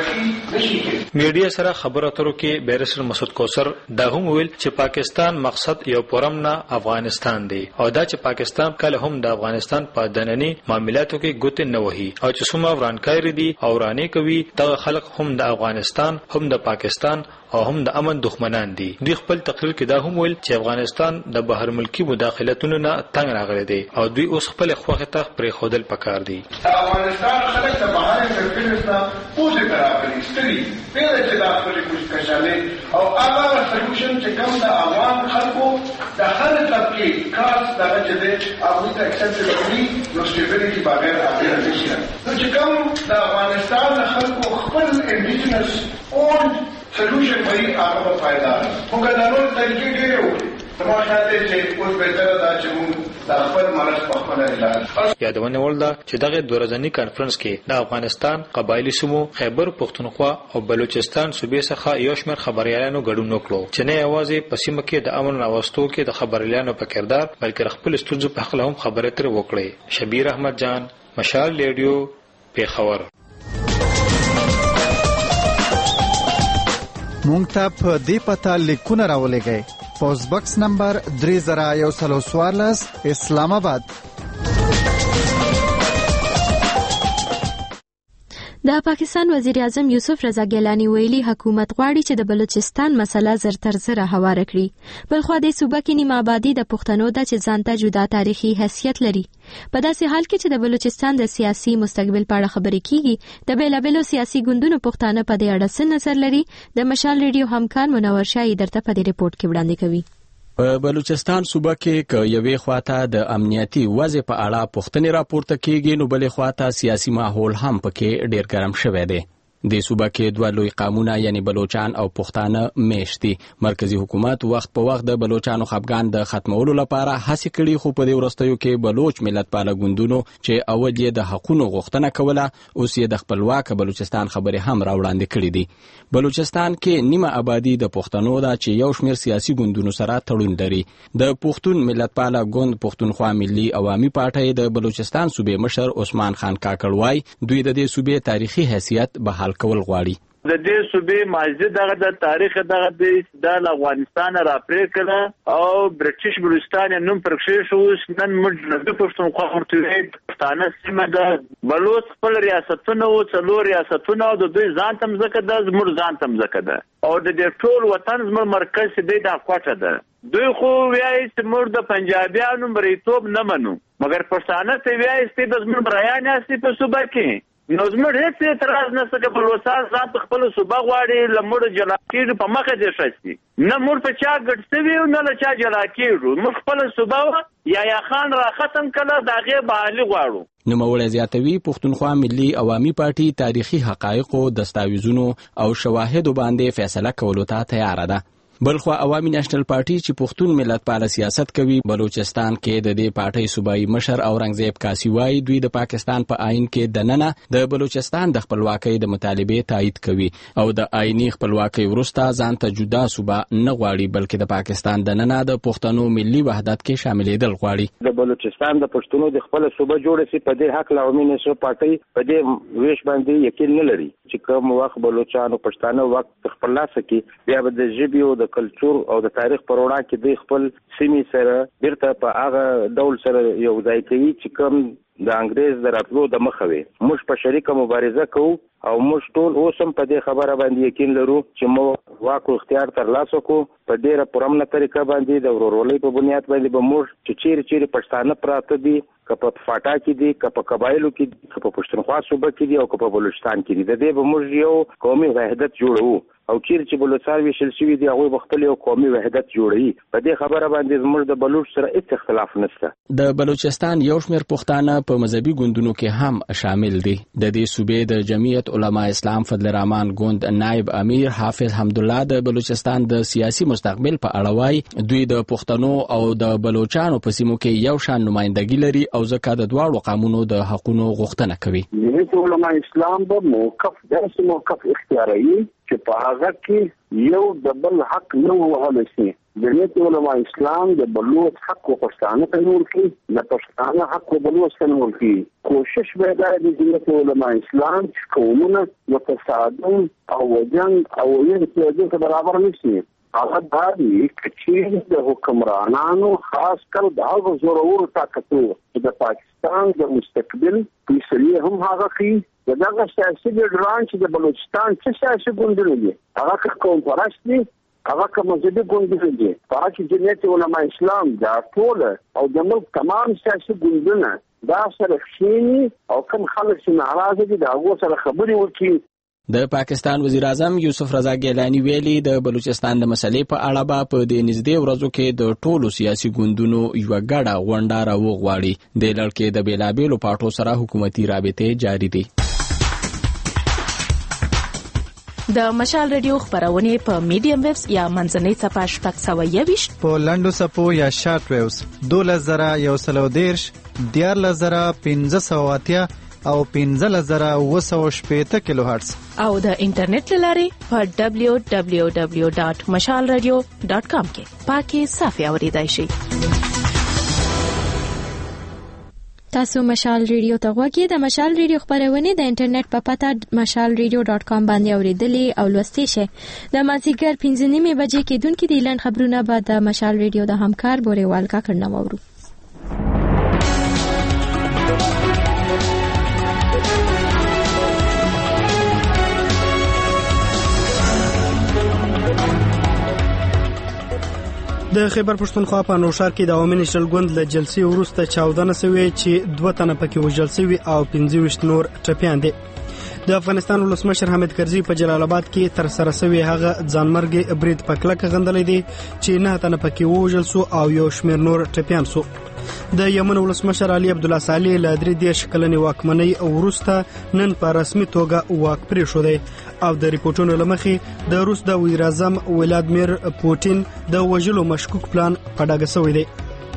میډیا سره خبرو اترو کې بیرستر مسعود کوثر دا هم ویل چې پاکستان مقصد یو پرم نه افغانستان دی او دا چې پاکستان کله هم د افغانستان په دنني معاملاتو کې ګوت نه وهي او چې څومره ورانکاری دي او رانه کوي دغه خلک هم د افغانستان هم د پاکستان او هم د امن دښمنان دي دوی خپل تقریر کې دا هم ویل چې افغانستان د بهر ملکی مداخلتونو نه تنگ راغلی دی او دوی اوس خپل خوخه ته پرې خودل پکار دي افغانستان خلک د بهر ملکیتنا پوزه راغلي ستري پیدا چې دا خپل کوشش او هغه سولوشن چې کوم د عوام خلکو د هر طبقه کاس د چې هغه ته اکسپټبل نو سټیبلیټي بغیر هغه نشي نو چې کوم د افغانستان خلکو خپل انډیجنس اون سولوشن وایي هغه فائدہ موږ د نور طریقې ډېرې وکړو ما خاطر چې اوس به تر دا چې موږ د خپل مرض په خپل علاج. یادونه ولدا چې دغه دورځنی کانفرنس کې د افغانستان قبایلی سمو خیبر پختونخوا او بلوچستان صوبې څخه یو شمېر خبريالانو ګډون وکړو چې نه یوازې په سیمه کې د امن راوستو کې د خبريالانو په کردار بلکې خپل ستونزو په حق هم خبرې تر وکړي. شبیر احمد جان، مشال ریډیو، پیښور. مونږ ته په دې پته لیکونه راولېږئ. پوسټ باکس نمبر درې زره یو سل څوارلس، اسلام آباد. د پاکستان وزیر اعظم یوسف رضا ګیلانی ویلي حکومت غواړي چې د بلوچستان مسله زر تر زره هواره کړي. بلخو د صوبه کې نیمه آبادي د پښتنو د چې ځانته جدا تاریخي حیثیت لري. په داسې حال کې چې د بلوچستان د سیاسي مستقبل په اړه خبرې کیږي، د بیلابیلو سیاسي ګوندونو پښتانه په دې اړه څه نظر لري، د مشال ریډیو همکار منور شاهي درته په دې ریپورت کې وړاندې کوي. په بلوچستان صوبه کې ک یوې خواته د امنیتي وضع په اړه پوښتنې راپورته کیږي، نو بلې خواته سیاسي ماحول هم پکې ډیر ګرم شوی دی. د صوبه کې دوه لوی قومونه یعنی بلوچان او پښتانه میشت دي. مرکزی حکومت وخت په وخت د بلوچانو خپګان د ختمولو لپاره هڅې کړي، خو په دې ورستیو کې بلوچ ملت پاله ګوندونو چې اول یې د حقوقو غوښتنه کوله، اوس یې د خپلواک بلوچستان خبرې هم راوړاندې کړې دي. بلوچستان کې نیمه آبادی د پښتنو دا چې یو شمېر سیاسي ګوندونو سره تړون لري. د پښتون ملت پاله ګوند پښتونخوا ملي عوامي پارټۍ د بلوچستان صوبې مشر عثمان خان کاکړ وای دوی د دې صوبې تاریخي حیثیت بحال کول غواړي. د دې صوبې ماضي دغه د تاریخ دغه د افغانستان را پرې کړه او برټش بلوچستان نوم پرخښ شو. نن موږ د پښتونخوا ورته پښتانه سیمه د بلوچ خپل ریاستونه او څلور ریاستونه د دوی ځان تم زکه د زموږ ځان تم زکه ده او د دې ټول وطن زموږ مرکز دی د کوټه ده. دوی خو وایي چې موږ د پنجابیانو مریتوب نه منو، مګر پښتانه ته وایي چې د زموږ برایان اسی په صوبه کې نو زموږ هیڅ اعتراض نشته چې بلوچستان ځان په خپل صوبه غواړي، لمړ جلا کېږي په مخه دې شسي نه موږ په چا ګډ سوي نه له چا جلا کېږو. موږ خپل صوبه یا یا خان را ختم کړه د هغې بحالي غواړو. نوموړی زیاتوي پښتونخوا ملي عوامي پارټي تاریخي حقایقو، دستاویزونو او شواهدو باندې فیصله کولو ته تیاره ده. بلخو عوامي نېشنل پارټي چې پښتون ملت پاله سیاست کوي، بلوچستان کې د دې پارټۍ صوبایي مشر اورنګزیب کاسي وایي دوی د پاکستان په آئین کې دننه د بلوچستان د خپلواکۍ د مطالبې تایید کوي او د آئینی خپلواکۍ وروسته ځان ته جدا صوبه نه غواړي، بلکې د پاکستان دننه د پښتنو ملي وحدت کې شاملېدل غواړي. د بلوچستان د پښتنو د خپل صوبه جوړه سي په دې حق له عوامي نېشنل پارټۍ په دې ویش باندې یقین نه لري چې کوم وخت بلوچستان او پښتانه وخت خپل لاس کې بیا به د ژبې او د کلچر او د تاریخ پر وړاندې کې د خپل سیمې سره بیرته په هغه ډول سره یو ځای کوي چې کوم د انګريز د راتلو د مخه وي. موږ په شریکه مبارزه کوو او موږ ټول اوس هم په دې خبره باندې یقین لرو چې موږ واک او اختیار ترلاسه کوو په ډیره پرامنه طریقه باندې د ورورولۍ په بنیاد باندې به موږ چې چیرې چیرې پښتانه پراته دي، که په فاټا کې دي، که په قبایلو کې دي، که په پښتونخوا صوبه کې دي او که په بلوچستان کې دي، د دې به موږ یو قومي وحدت جوړو او چیرې چې بلوچستان ویشل شوي دي هغوی به خپل یو قومي وحدت جوړوي. په دې خبره باندې زموږ د بلوچ سره هیڅ اختلاف نشته. د بلوچستان یو شمېر پښتانه په مذهبي ګوندونو کې هم شامل دي. د دې صوبې د جمعیت علما اسلام فضل الرحمن ګوند نائب امیر حافظ حمدالله د بلوچستان د سیاسي مستقبل په اړه وایي دوی د پښتنو او د بلوچانو په سیمو کې یو شان نمائندګي لري او ځکه د دواړو قومونو د حقوقو غوښتنه کوي. جمعیت علما اسلام به موقف داسې موقف اختیاروي چې په هغه کې یو د بل حق نه وهل شي. جمعیت علما اسلام د بلوچ حق او پښتانه ته ورکړي، د پښتانه حق او بلوچ ته ورکړي. کوشش به دا د جمعیت علما اسلام چې قومونه د تصادم او جنگ او یو څه برابر نشي. هغه باندې چې د حکمرانانو خاص کر د هغو زورور طاقتو چې د پاکستان د مستقبل فیصلې هم هغه کوي. دغه سیاسي ګډران چې د بلوچستان څه سیاسي ګوندونه دي، هغه قوم پرست دي، هغه کوم مذهبي ګوندونه دي، هغه چې جمعیت علما اسلام دا ټول او د ملک تمام سیاسي ګوندونه دا سره کښېني او کوم خلک چې ناراضه دي د هغو سره خبرې وکړي. د پاکستان وزیر اعظم یوسف رضا ګیلانی ویلي د بلوچستان د مسلې په اړه به په دې نږدې ورځو کې د ټولو سیاسي ګوندونو یوه ګډه غونډه راوغواړي. د لړ کې د بېلابېلو پارټو سره حکومتي رابطې جاري دي. د مشال ریډیو خبرونه په میډیم ویوز یا منځنۍ صفحه شپږ سوه یویشت په لنډو صفحو یا شارټ ویوز دولس زره یو سل او دېرش دیارلس زره پنځه سوه اتیا او پنځلس زره اوه سوه شپېته کیلو هرتز او د انټرنیټ له لارې په ډبلیو ډبلیو ډبلیو ډاټ مشال ریډیو ډاټ کام کې پاکي صافي اوریدای شئ. تاسو مشال ریډیو ته غواړئ د مشال ریډیو خبرونه د انټرنیټ په پته مشال ریډیو ډاټ کام باندې اوریدلې او لوستئ شئ. د مازیګر پنځه نیمې بجې کې دونکو د اعلان خبرونه به د مشال ریډیو د همکار بوريوال کا کړنه وورو. د خیبر پښتونخوا په نوشهر کې د عوامي نېشنل ګوند له جلسې وروسته چاودنه شوې چې دوه تنه پکې وژل شوي او پنځه ویشت نور ټپیان دي. د افغانستان ولسمشر حامد کرزي په جلال آباد کې تر سره شوی هغه ځانمرګي برید په کلکه غندلې دي چې نه تنه پکې وژل شو او یو شمېر نور ټپیان شو. د یمن ولسمشر علي عبدالله صالح له درې دیرش کلنې واکمنۍ وروسته نن په رسمي توګه واک پرېښودی او د ریپورتونو له مخې د روس د وزیر اعظم ولادیمیر پوټین د وژلو مشکوک پلان په ډاګه شوی دی.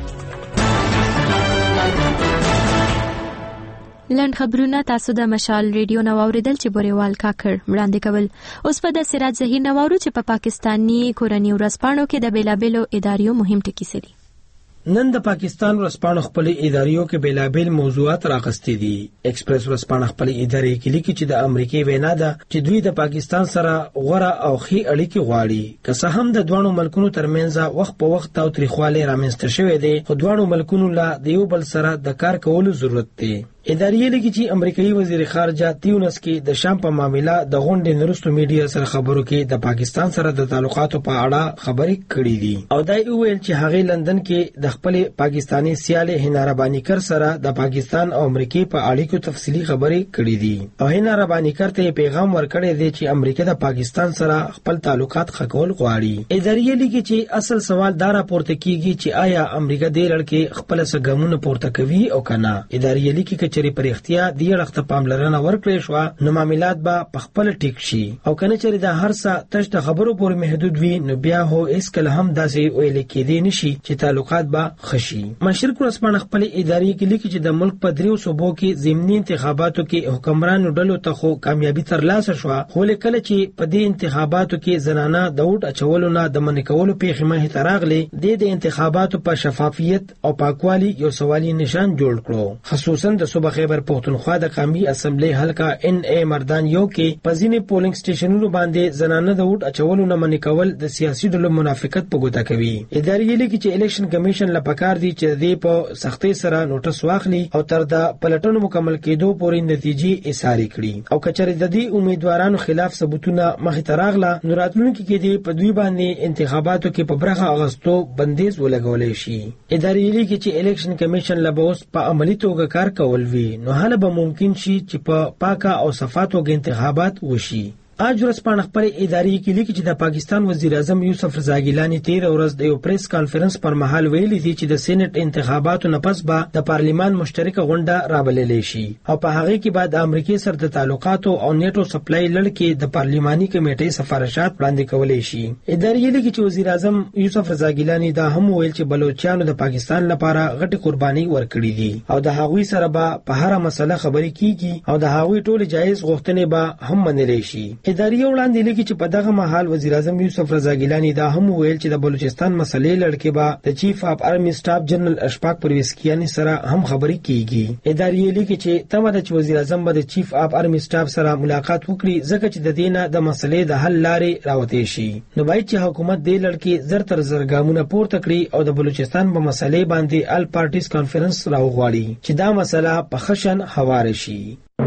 لند خبرونه تاسو د مشال ریډیو نو اوریدل چې بوريوال کاکر وړاندې کول. اوس په د سراج زهیر نوورو چې په پا پاکستاني کورنۍ ورځپاڼو کې د بیلابېلو اداریو مهم ټکي سړي. نن د پاکستان ورځپاڼو خپل اداریو کې بیلابېل موضوعات راغستې دي. ایکسپریس ورځپاڼه خپل ادارې کې لیکي چې د امریکای وینا ده چې دوی د پاکستان سره غوړه او ښې اړیکې غواړي. که څه هم د دوه ملکونو ترمنځ وخت په وخت او تاریخواله رامنځته شوې ده، خو دوه ملکونو لا د یو بل سره د کار کولو ضرورت دی. ادارې لګي چې امریکایي وزیر خارجه تیونس کې د شام په معاملې د غونډې نرستو میډیا سره خبرو کې د پاکستان سره د تعلقاتو په اړه خبرې کړې دي او دا ویل چې هغه لندن کې د خپل پاکستانی سیال هنا ربانی کر سره د پاکستان او امریکای په اړیکو تفصیلی خبرې کړې دي او هنا ربانی کر ته پیغام ورکړی دی چې امریکا د پاکستان سره خپل تعلقات خکول غواړي. ادارې لګي چې اصل سوال دا راپورته کیږي چې آیا امریکا د لړکې خپل سګمونه پورته کوي او کنه. ادارې لګي چری پر اختیار دی لغته پاملرنه ورکړې شو نو معاملات به په خپل ټیک شي او کنه چری د هر څه تش د خبرو پورې محدود وي نو بیا هو اس کله هم داسې ویل کېدی نشي چې تعلقات به خشي. مشرق ورسپانه خپل ادارې کې لیکي چې د ملک په دریو صوبو کې ضمني انتخاباتو کې حکمرانو ډلو ته خو کامیابی ترلاسه شو، خو کله چې په دې انتخاباتو کې زنانه د ووټ اچولو نه د منې کولو پیښې مه تراغلي د انتخاباتو په شفافیت او پاکوالي یو سوالي نشان جوړ کړو. خصوصا د خیبر پختونخوا د قومي اسمبلی حلقه ان ای مردان یو کې په ځینې پولینګ سټیشنونو باندې زنانه د ووټ اچولو نه منې کول د سیاسي ډلو منافقت په ګوته کوي. ادارې لیکي چې الیکشن کمیشن لپاره دي چې د په سختۍ سره نوټس واخلي او تر د پلټنو مکمل کېدو پورې نتیجې اصرار کړي او کچره د دې امیدوارانو خلاف ثبوتونه مخې ته راغله نو راتلونکي کې دي په دوی باندې انتخاباتو کې په برخه اغستو بندیز ولګولې شي. ادارې لیکي چې الیکشن کمیشن لبوس په عملی توګه کار کول نو حاله به ممکن شي چې په پا پاکه او صفاتو انتخابات وشي. آج ورځپاڼه خپل ادارې کې لیکي چې د پاکستان وزیر اعظم یوسف رضا ګیلانی تیر ورځ د یو پریس کانفرنس پر مهال ویلي دي چې د سېنات انتخاباتو نه پس به د پارلیمان مشترکه غونډه رابللې شي او په هغه کې بعد امریکای سره د تعلقاتو او نیټو سپلای لړ کې د پارلیماني کمیټې سفارشات وړاندې کولې شي. ادارې لیکي چې وزیر اعظم یوسف رضا ګیلانی دا هم ویل چې بلوچستان د پاکستان لپاره غټي قرباني ورکړي دي او د هغوی سره به په هر مسله خبرې کیږي او د هغوی ټول جایز غوښتنې به هم منلې شي. ادارې وړاندې لیکي چې په دغه مهال وزیر اعظم یوسف رضا ګیلانی دا هم ویل چې د بلوچستان مسلې لړ کې به د چیف اف آرمی سټاف جنرال اشفاق پرویز کیانی سره هم خبرې کیږي. ادارې لیکي چې تمه ده چې وزیر اعظم به د چیف اف آرمی سټاف سره ملاقات وکړي ځکه چې د دینه د مسلې د حل لارې راوتی شي. نو باید چې حکومت د لړ کې زر تر زر ګامونه پورته کړي او د بلوچستان په مسلې باندې ال پارټیز کانفرنس راوغواړي چې دا مسله په خشن هوار شي.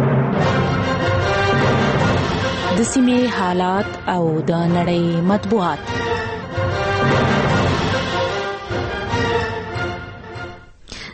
د سیمې حالات او د نړۍ مطبوعات.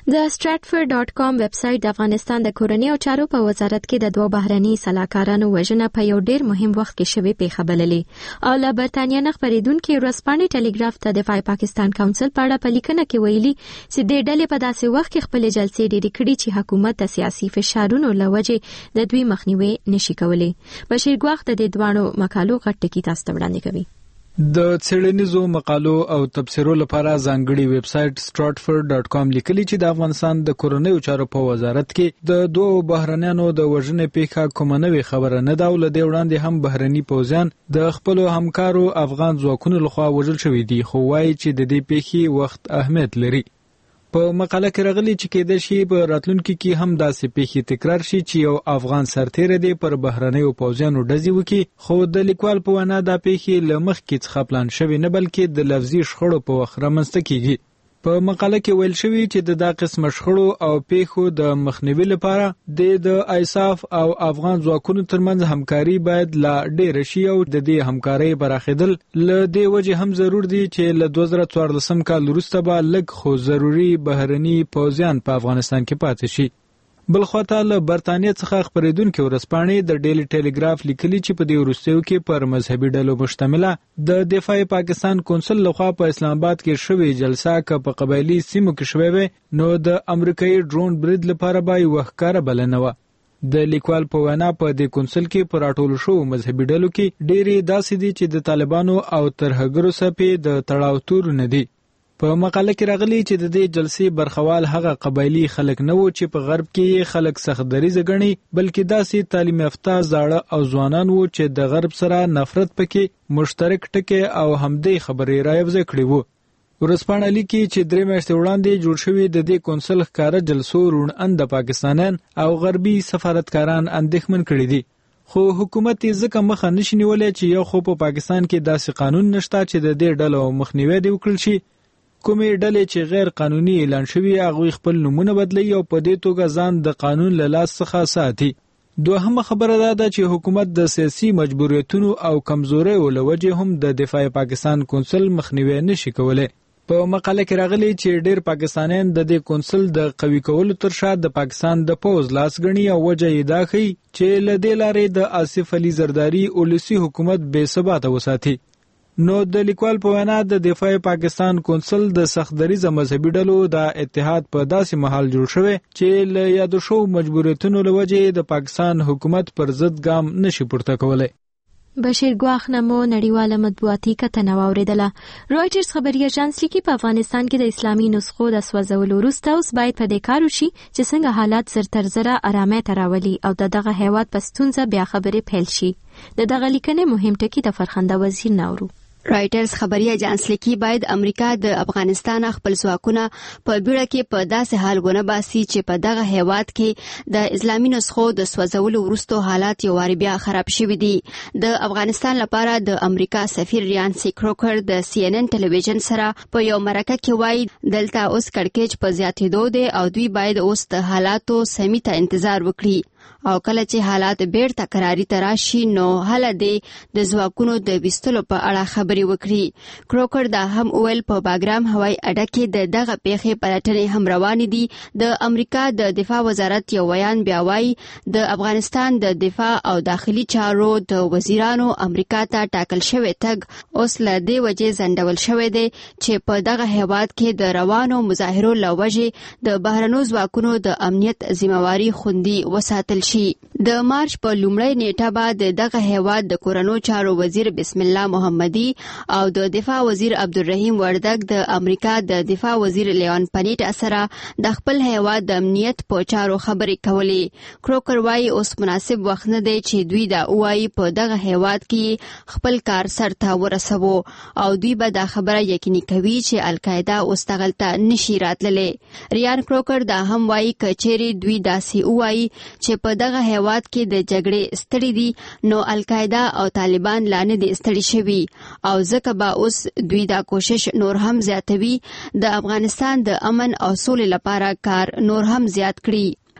د سټریټفورد ډاټ کام ویب سټ د افغانستان د کورنۍ او چارو په وزارت کې د دوه بهرني سلاکارانو وژنه په یو ډیر مهم وخت کې شوې پیښه بللې او له برتانیا نه خبرېدونکو ورځپاڼې ټلګراف ته د دفاع پاکستان کونسل په اړه په لیکنه کې ویلي چې د ډلې په داسې وخت کې خپل جلسې ډېرې کړي چې حکومت د سیاسي فشارونو له وجې د دوی مخنیوي نشي کولی. بشیر ګواخ د دې دوانو مقالو غټ ټکی تاسو ته وړاندې کوي. د څېړنیزو مقالو او تبصرو لپاره ځانګړي ویب سټ سټریټفورد ډاټ کام لیکلي چې د افغانستان د کورنۍ چارو په وزارت کې د دوه بهرنیانو د وژنې پیښه کومه نوې خبره نه ده او له دې وړاندې هم بهرني پوځیان د خپل همکارو افغان ځواکونو لخوا وژل شوي دي، خو وایي چې د دې پیښې وخت اهمیت لري. په مقاله کې راغلي چې کېدای شي په راتلونکي کې هم داسې پیښې تکرار شي چې یو افغان سرتیری دی پر بهرنیو پوځیانو ډزې وکړي، خو د لیکوال په وینا دا پیښې له مخکې څخه پلان شوي نه بلکې د لفظي شخړو په وخت رامنځته کیږي. په مقاله کې ویل شوي چې د دا قسم شخړو او پیښو د مخنیوي لپاره د ایساف او افغان ځواکونو ترمنځ همکاري باید لا ډېره شي او د دې همکارۍ پراخېدل له دې وجې هم ضرور دي چې له دوه زره څوارلسم کال وروسته به لږ خو ضروري بهرني پوځیان په افغانستان کې پاتې شي. بلخواته له برتانیا څخه خبرېدونکو ورځپاڼې د ډیلی ټیلیګراف لیکلي چې په دې وروستیو کې پر مذهبي ډلو مشتمله د دفاع پاکستان کونسل لخوا په اسلام آباد کې شوې جلسه که په قبایلي سیمو کې شوې وي نو د امریکایي ډرون برید لپاره به یوه ښکاره بلنه وه. د لیکوال په وینا په دې کونسل کې پر راټولو شوو مذهبي ډلو کې ډېرې داسې دي چې د طالبانو او ترهګرو څپې د تړاو تورونه دي. په مقاله کې راغلي چې د دې جلسې برخوال هغه قبایلی خلک نه وو چې په غرب کې خلک سخت دریځه ګڼي، بلکې داسې تعلیم یافته زاړه او ځوانان وو چې د غرب سره نفرت پکې مشترک ټکي او همدې خبرې رايوځای کړي وو. ورځپاڼه لیکي چې درې میاشتې وړاندې جوړ شوي د دې کونسل ښکاره جلسو روڼ اند پاکستانیان او غربي سفارتکاران اندېښمن کړي دي، خو حکومت یې ځکه مخه نشي نیولی چې یو خو په پاکستان کې داسې قانون نشته چې د دې ډلو مخنیوی دې وکړل شي. کومې ډلې چې غیر قانوني اعلان شوي هغوی خپل نومونه بدلوي او په دې توګه ځان د قانون له لاس څخه ساتي. دوهمه خبره دا ده چې حکومت د سیاسي مجبوریتونو او کمزوریو له وجې هم د دفاع پاکستان کونسل مخنیوی نشي کولی. په مقاله کې راغلي چې ډېر پاکستانیان د دې کونسل د قوي کولو تر شا د پاکستان د پوځ لاس ګڼي او وجه یې دا ښیي چې له دې لارې د آصف علي زرداري اولسي حکومت بې ثباته وساتي. نو د لیکوال په وینا د دفاع پاکستان کونسل د سخت دریځه مذهبي ډلو د اتحاد په داسې مهال جوړ شوی چې له یادو شوو مجبوریتونو له وجې د پاکستان حکومت پر ضد ګام نشي پورته کولی. بشیر ګواخ نمو نړیواله مطبوعاتي کتنه واوریدله. رویټرز خبري اژانس لیکي په افغانستان کې د اسلامي نسخو د سوځولو وروسته اوس باید په دې کار وشي چې څنګه حالات زر تر زره ارامۍ ته راولي او د دغه هیواد په ستونزه بیا خبرې پیل شي. د دغه لیکنې مهم ټکي د فرخنده وزیر ناورو. رایټرز خبري اژانس لیکي باید امریکا د افغانستان خپل ځواکونه په بیړه کې په داسې حال ونه باسي چې په دغه هیواد کې د اسلامي نسخو د سوځولو وروسته حالات یو واري بیا خراب شوي دي. د افغانستان لپاره د امریکا سفیر ریان سی کروکر د سی ان ان ټلویزیون سره په یو مرکه کې وایي دلته اوس کړکېچ په زیاتېدو دی او دوی باید اوس د حالاتو سمی ته انتظار وکړي او کله چې حالات بیرته قراري ته راشي نو هله دی د ځواکونو د ویستلو په اړه خبرې وکړي. کروکر دا هم ویل په باګرام هوایي اډه کې د دغه پیښې پلټنې هم روانې دي. د امریکا د دفاع وزارت یو بیان بیا وایي د افغانستان د دفاع او داخلي چارو د وزیرانو امریکا ته ټاکل شوی تګ اوس له دې وجې ځنډول شوی دی چې په دغه هیواد کې د روانو مظاهرو له وجې د بهرنیو ځواکونو د امنیت ذمہواري خوندي وساتل شي. د مارچ په لومړۍ نیټه بعد دغه هیواد د کورونو چارو وزیر بسم الله محمدي او د دفاع وزیر عبدالرحیم وردګ د امریکا د دفاع وزیر لیون پنیټ سره د خپل هیواد د امنیت په چارو خبرې کولې. کروکر وايي اوس مناسب وخت نه دی چې دوی دا وایي په دغه هیواد کې خپل کار سرته ورسوو او دوی به دا خبره یقیني کوي چې القاعده اوس دغلته نشي راتللی. ریان کروکر دا هم وايي کچېرې دوی داسې وایي چې په دغه هیواد کې د جګړې ستړي دي نو القاعده او طالبان لا نه دي ستړي شوي او ځکه به اوس دوی دا کوشش نور هم زیاتوي د افغانستان د امن او سولې لپاره کار نور هم زیات کړي.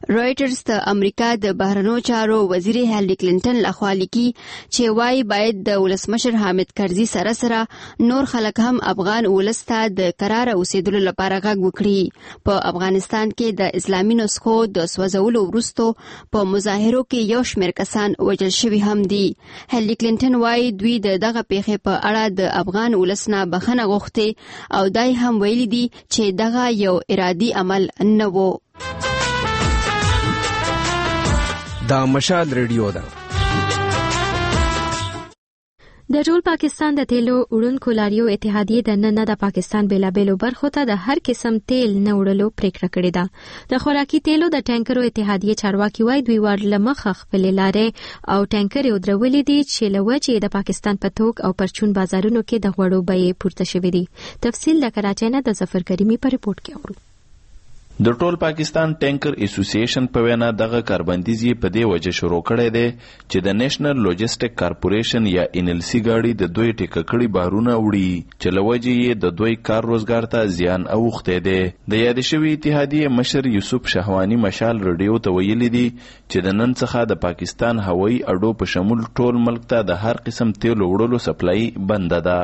رويټرز د امریکا د بهرنیو چارو وزیر هیلری کلینټن لخوا لیکي چې وايي باید د ولسمشر حامد کرزي سره سره نور خلک هم افغان ولس ته د قرار اوسېدلو لپاره غږ وکړي. په افغانستان کې د اسلامي نسخو د سوځولو وروسته په مظاهرو کې یو شمېر کسان وژل شوي هم دي. هیلری کلینټن وايي دوی د دغه پیښې په اړه د افغان ولس نه بخښنه غوښتې او دای هم ویلي دي چې دغه یو ارادي عمل نه و. دا مشال ریډیو ده. د ټول پاکستان د تیلو وړونکو لاریو اتحادیې د نن د پاکستان بیلابېلو برخو ته د هر قسم تیل نه وړلو پریکړه کړې ده. د خوراکي تیلو د ټانکرو اتحادیې چارواکي وایي دوی ور لمخه خپلې لارې او ټانکرې ودرولې دي چې له وجې د پاکستان په توک او پرچون بازارونو کې د غوړو بیې پورته شوې دي. تفصیل د کراچۍ نه د ظفر کریمي په ریپورت کې اورو. د ټول پاکستان ټانکر اسوسییشن په وینا دغه کاربندیز یې په دې وجه شروع کړی دی چې د نېشنل لوجستیک کارپوریشن یا ان ال سی گاډي د دوی ټیکه کړي بارونه وړي چې له وجې یې د دوی کار روزګار ته زیان اوښتی دی. د یاد شوي اتحادیې مشر یوسف شهوانی مشال ریډیو ته ویلي دي چې د نن څخه د پاکستان هوایي اډو په شمول ټول ملک ته د هر قسم تیلو وړلو سپلای بنده ده.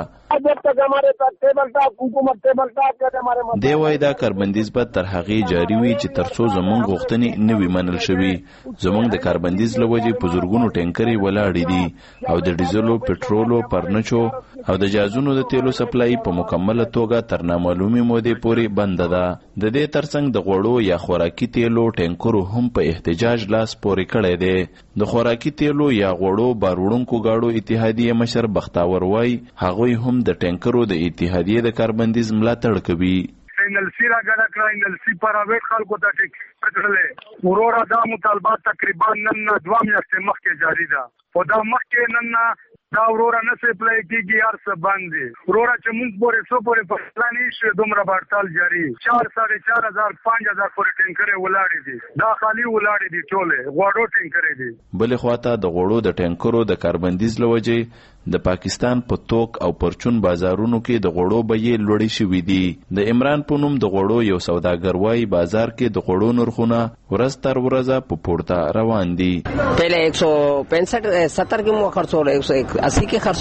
دی وایي دا کاربندیز به تر هغې جاري وي چې تر څو زموږ غوښتنې نه وي منل شوي. زموږ د کاربندیز له وجې په زرګونو ټانکرې ولاړې دي او د ډیزلو، پټرولو، پرنچو او د جازونو د تیلو سپلای په مکمله توګه تر نامعلومې مودې پورې بنده ده. د دې ترڅنګ د غوړو یا خوراکي تیلو ټانکرو هم په احتجاج لاس پورې کړی دی. د خوراکي تیلو یا غوړو بار وړونکو گاډو اتحادیې مشر بختاور وایي هغوی هم د ټانکرو د اتحادیې د کاربندیز ملاتړ کوي. ان ال سی را غړ کړه، ان ال سی پرایویټ خلکو ته ټیکټ کړل. ورورا دا مطالبات تقریبا نن دوه میاشتې مخکې جاری ده. په دا مخکې نن دا ورورا نه سپلای کیږي، هر څه باندې ورورا چې موږ پورې څو پورې پښتانه شي دومره بارتال جاری چار ساڑھے چار هزار پنځه هزار پورې ټینکرې ولاړې دي. دا خالی ولاړې دي ټوله غوړو ټینکرې دي. بلې خواته د غوړو د ټینکرو د کاربندیز لوجې د پاکستان په توک او پرچون بازارونو کې د غوړو بیې لوړې شوې دي. د عمران په نوم د غوړو یو سوداګر وایي بازار کې د غوړو نرخونه ورځ تر ورځه په پورته روان دي. پہلے ایک سو پینسٹھ ستر کے مو خرچ ہو رہے ایک سو اسی کے خرچ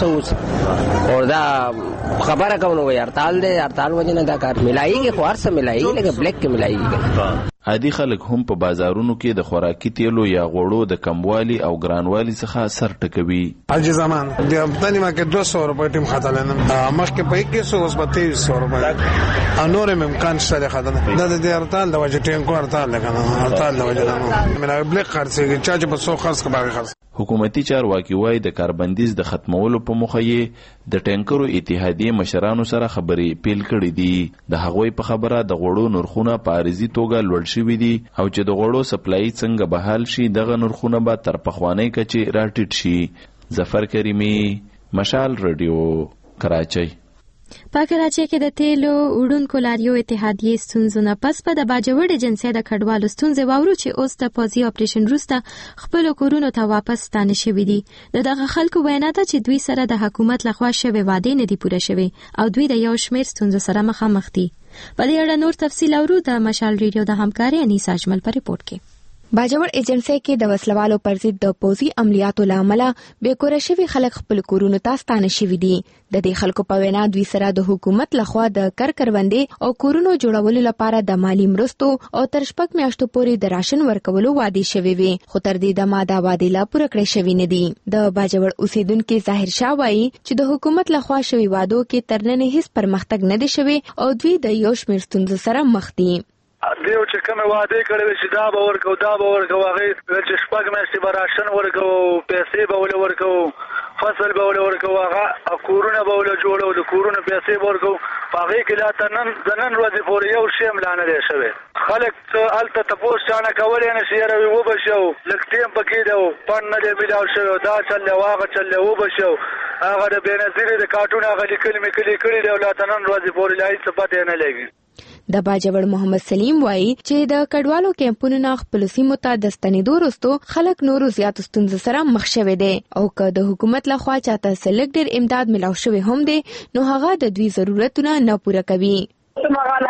ہو اور دا خبر ہے کون ہو گئی ہڑتال دے ہڑتال وجہ نہ دا کار ملائی گی خوار سے ملائی گی لیکن بلیک کے ملائی گی. عادي خلک هم په بازارونو کې د خوراکي تیلو یا غوړو د کموالي او ګرانوالي څخه سر ټکوي. حاجی زمان د امتنی ما کې دوه سوه روپۍ ټیم خاطر لنم مخکې په کې سو اوس په تیس سوه روپۍ انور امکان شته خاطر دا د هړتال د وجه ټیم کو هړتال لګنه هړتال د وجه نه مې بلیک خرڅي چا چې په سو خرڅ کا باغ خرڅ. حکومتي چارواکي وایي د کاربندیز د ختمولو په موخه یې د ټانکرو اتحادیې مشرانو سره خبرې پیل کړې دي. د هغوی په خبره د غوړو نرخونه په عارضي توګه لوړ شوي دي او چې د غوړو سپلای څنګه بحال شي دغه نرخونه به تر پخوانۍ کچې راټیټ شي. ظفر کریمي، مشال ریډیو، کراچۍ. په کراچۍ کې د تیلو وړونکو لاریو اتحادیې ستونزو نه پس په د باجوړ ایجنسۍ د کډوالو ستونزې واورو چې اوس د پوځي اپریشن وروسته خپلو کورونو ته واپس ستانه شوي دي. د دغه خلکو وینا ده چې دوی سره د حکومت لخوا شوې وعدې نه دي پوره شوې او دوی د یو شمېر ستونزو سره مخامخ دي. په دې اړه نور تفصیل اورو د مشال ریډیو د همکارۍ انیس اجمل په ریپورت کې. باجوړ ایجنسۍ کې د وسلوالو پر ضد د پوځي عملیاتو لامل بې کوره شوي خلک خپل کورونو ته ستانه شوي دي. د دې خلکو په وینا دوی سره د حکومت لخوا د کر کروندې او کورونو جوړولو لپاره د مالی مرستو او تر شپږ میاشتو پورې د راشن ورکولو وعدې شوي وي، خو تر دې دمه دا وعدې لا پوره کړې شوي نه دي. د باجوړ اوسیدونکو ظاهر شاه وایي چې د حکومت لخوا شوي وعدو کې تر نن هیڅ پرمختګ نه دی شوی او دوی د یو شمېر ستونزو سره مخ دي. دیو چې کومه وعده کړې چې دا به ورکو دا به ورکو هغه چې شپږ میاشتې به راشن ورکو، پیسې به ول ورکو، فصل به ول ورکو، هغه کورونه به ول جوړو، د کورونو پیسې به ورکو. هغه کې لا تر نن د نن ورځې پورې یو شی هم لا نه دی شوی. خلک هلته تپوس چانه کولی نه شي یاره وبه شو لږ ټیم پکې دی پڼ نه دی میلاو شوی دا چل دی هغه چل دی وبه شو هغه د بېنظیرې د کارټون هغه لیکلي مې کلي کړي دی او لا تر نن ورځې پورې لا هېڅ پته نه لګي. د باجوړ محمد سلیم وایي چې د کډوالو کیمپونو نه خپل سیمو ته د ستنېدو وروسته خلک نورو زیاتو ستونزو سره مخ شوي دي او که د حکومت لخوا چاته سلګ ډېر امداد ملاو شوی هم دی نو هغه د دوی ضرورتونه نه پوره کوي. مغه علاقه کې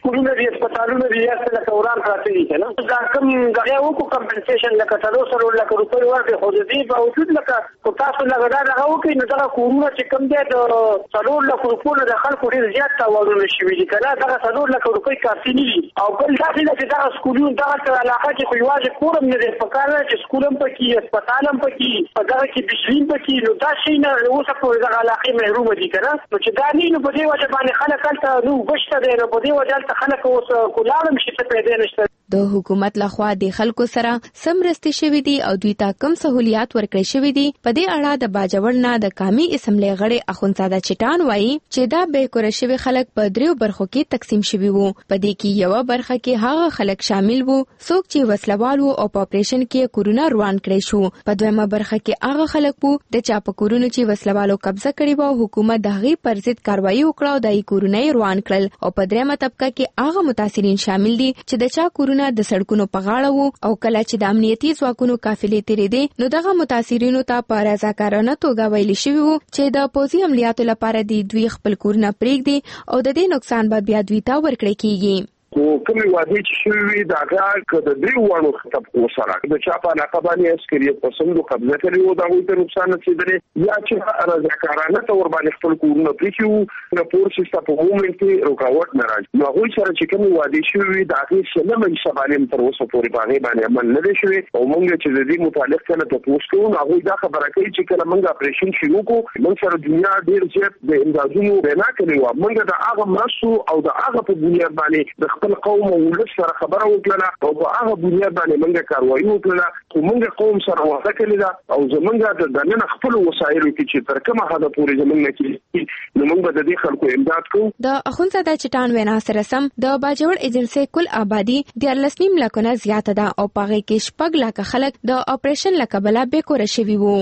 سکولونه دي هسپتالونه دي یا څه لکه وران پراته دي که نه دا کوم دغه وکړو کمپنسیشن لکه څلور څلور لکه روپۍ ورکړي خو د دې باوجود لکه خو تاسو لکه دا دغه وکړئ نو دغه کورونه چې کوم دی د څلور لکو روپو نه د خلکو ډېر زیات تاوانونه شوي دي که نه دغه څلور لکه روپۍ کافي نه دي او بل داسې ده چې دغه سکولونه دغه علاقه کې خو یوازې کور هم نه دی پکار ده چې سکول هم پکې هسپتال هم پکې په دغه کې بجلي هم پکې نو دا شی نه اوسه پورې دغه علاقې محرومه دي که نه نو چې دا نه نو په دې وجه باندې خلک هلته نو اوبه شته دی نو په دې وجه هلته خلک اوس کلاړ هم شي څه پیدا نشته. د حکومت لخوا د خلکو سره سم مرستې شوې دي او دوی ته کم سہولیات ورکړې شوې دي. په دې اړه د باجوړ نه د قومي اسمبلی غړي اخوندزاده چټان وایي چې دا به کور شوی خلک په دریو برخو کې تقسیم شوي وو. په دې کې یو برخه کې هغه خلک شامل وو څوک چې وسلوالو او اپریشن کې کورونا روان کړی شو. په دویمه برخه کې هغه خلک وو د چا په کورونو چې وسلوالو قبضه کړی وو حکومت د هغې پر ضد کاروایی وکړه او د کورونا روان کړل. او په دریمه طبقه کې هغه متاثرین شامل دي چې د چا کورونه د سړکونو په غاړه وو او کله چې د امنیتي ځواکونو قافلې تېرېدې نو دغه متاثرینو ته په رضاکارانه توګه ویل شوي وو چې د پوځي عملیاتو لپاره د دوی خپل کورونه پرېږدي او د دې نقصان به بیا دوی ته ورکړی کېږي. خو کومې وعدې چې شوي وي د هغه که د دریو واړو طبقو سره د چا په علاقه باندې عسکریت پسندو قبضه کړې وو د هغوی ته نقصان رسېدلی یا چې رضاکارانه ته ورباندې خپل کورونه پرېښي وو راپور سیسته په عمومن کې رکاوټ نه راځي نو هغوی سره چې کومې وعدې شوي وي د هغې سلمه حصه باندې تر اوسه پورې په هغې باندې عمل نه دی شوی او موږ چې د دې متعلق کله تپوس کوو نو هغوی دا خبره کوي چې کله موږ اپریشن شروع کړو موږ سره دنیا ډېر زیات د امدادونو وینا کړې وه موږ د هغه مرستو او د هغه په بنیاد باندې د خپل قوم او سره خبره وکړه او په هغه بنیاد باندې موږ کاروایی وکړه خو موږ قوم سره وعده کړې ده او زمونږ د نن خپل وسایلو کې چې تر کومه حده پورې زمونږ نه کېږي نو موږ به د دې خلکو امداد کوو. د اخوندزاده چټان وینا سره سم د باجوړ ایجنسۍ کل آبادی دیارلس نیم لکونه زیاته ده او په هغې کې شپږ لکه خلک د اپریشن له کبله بېکوره شوي وو.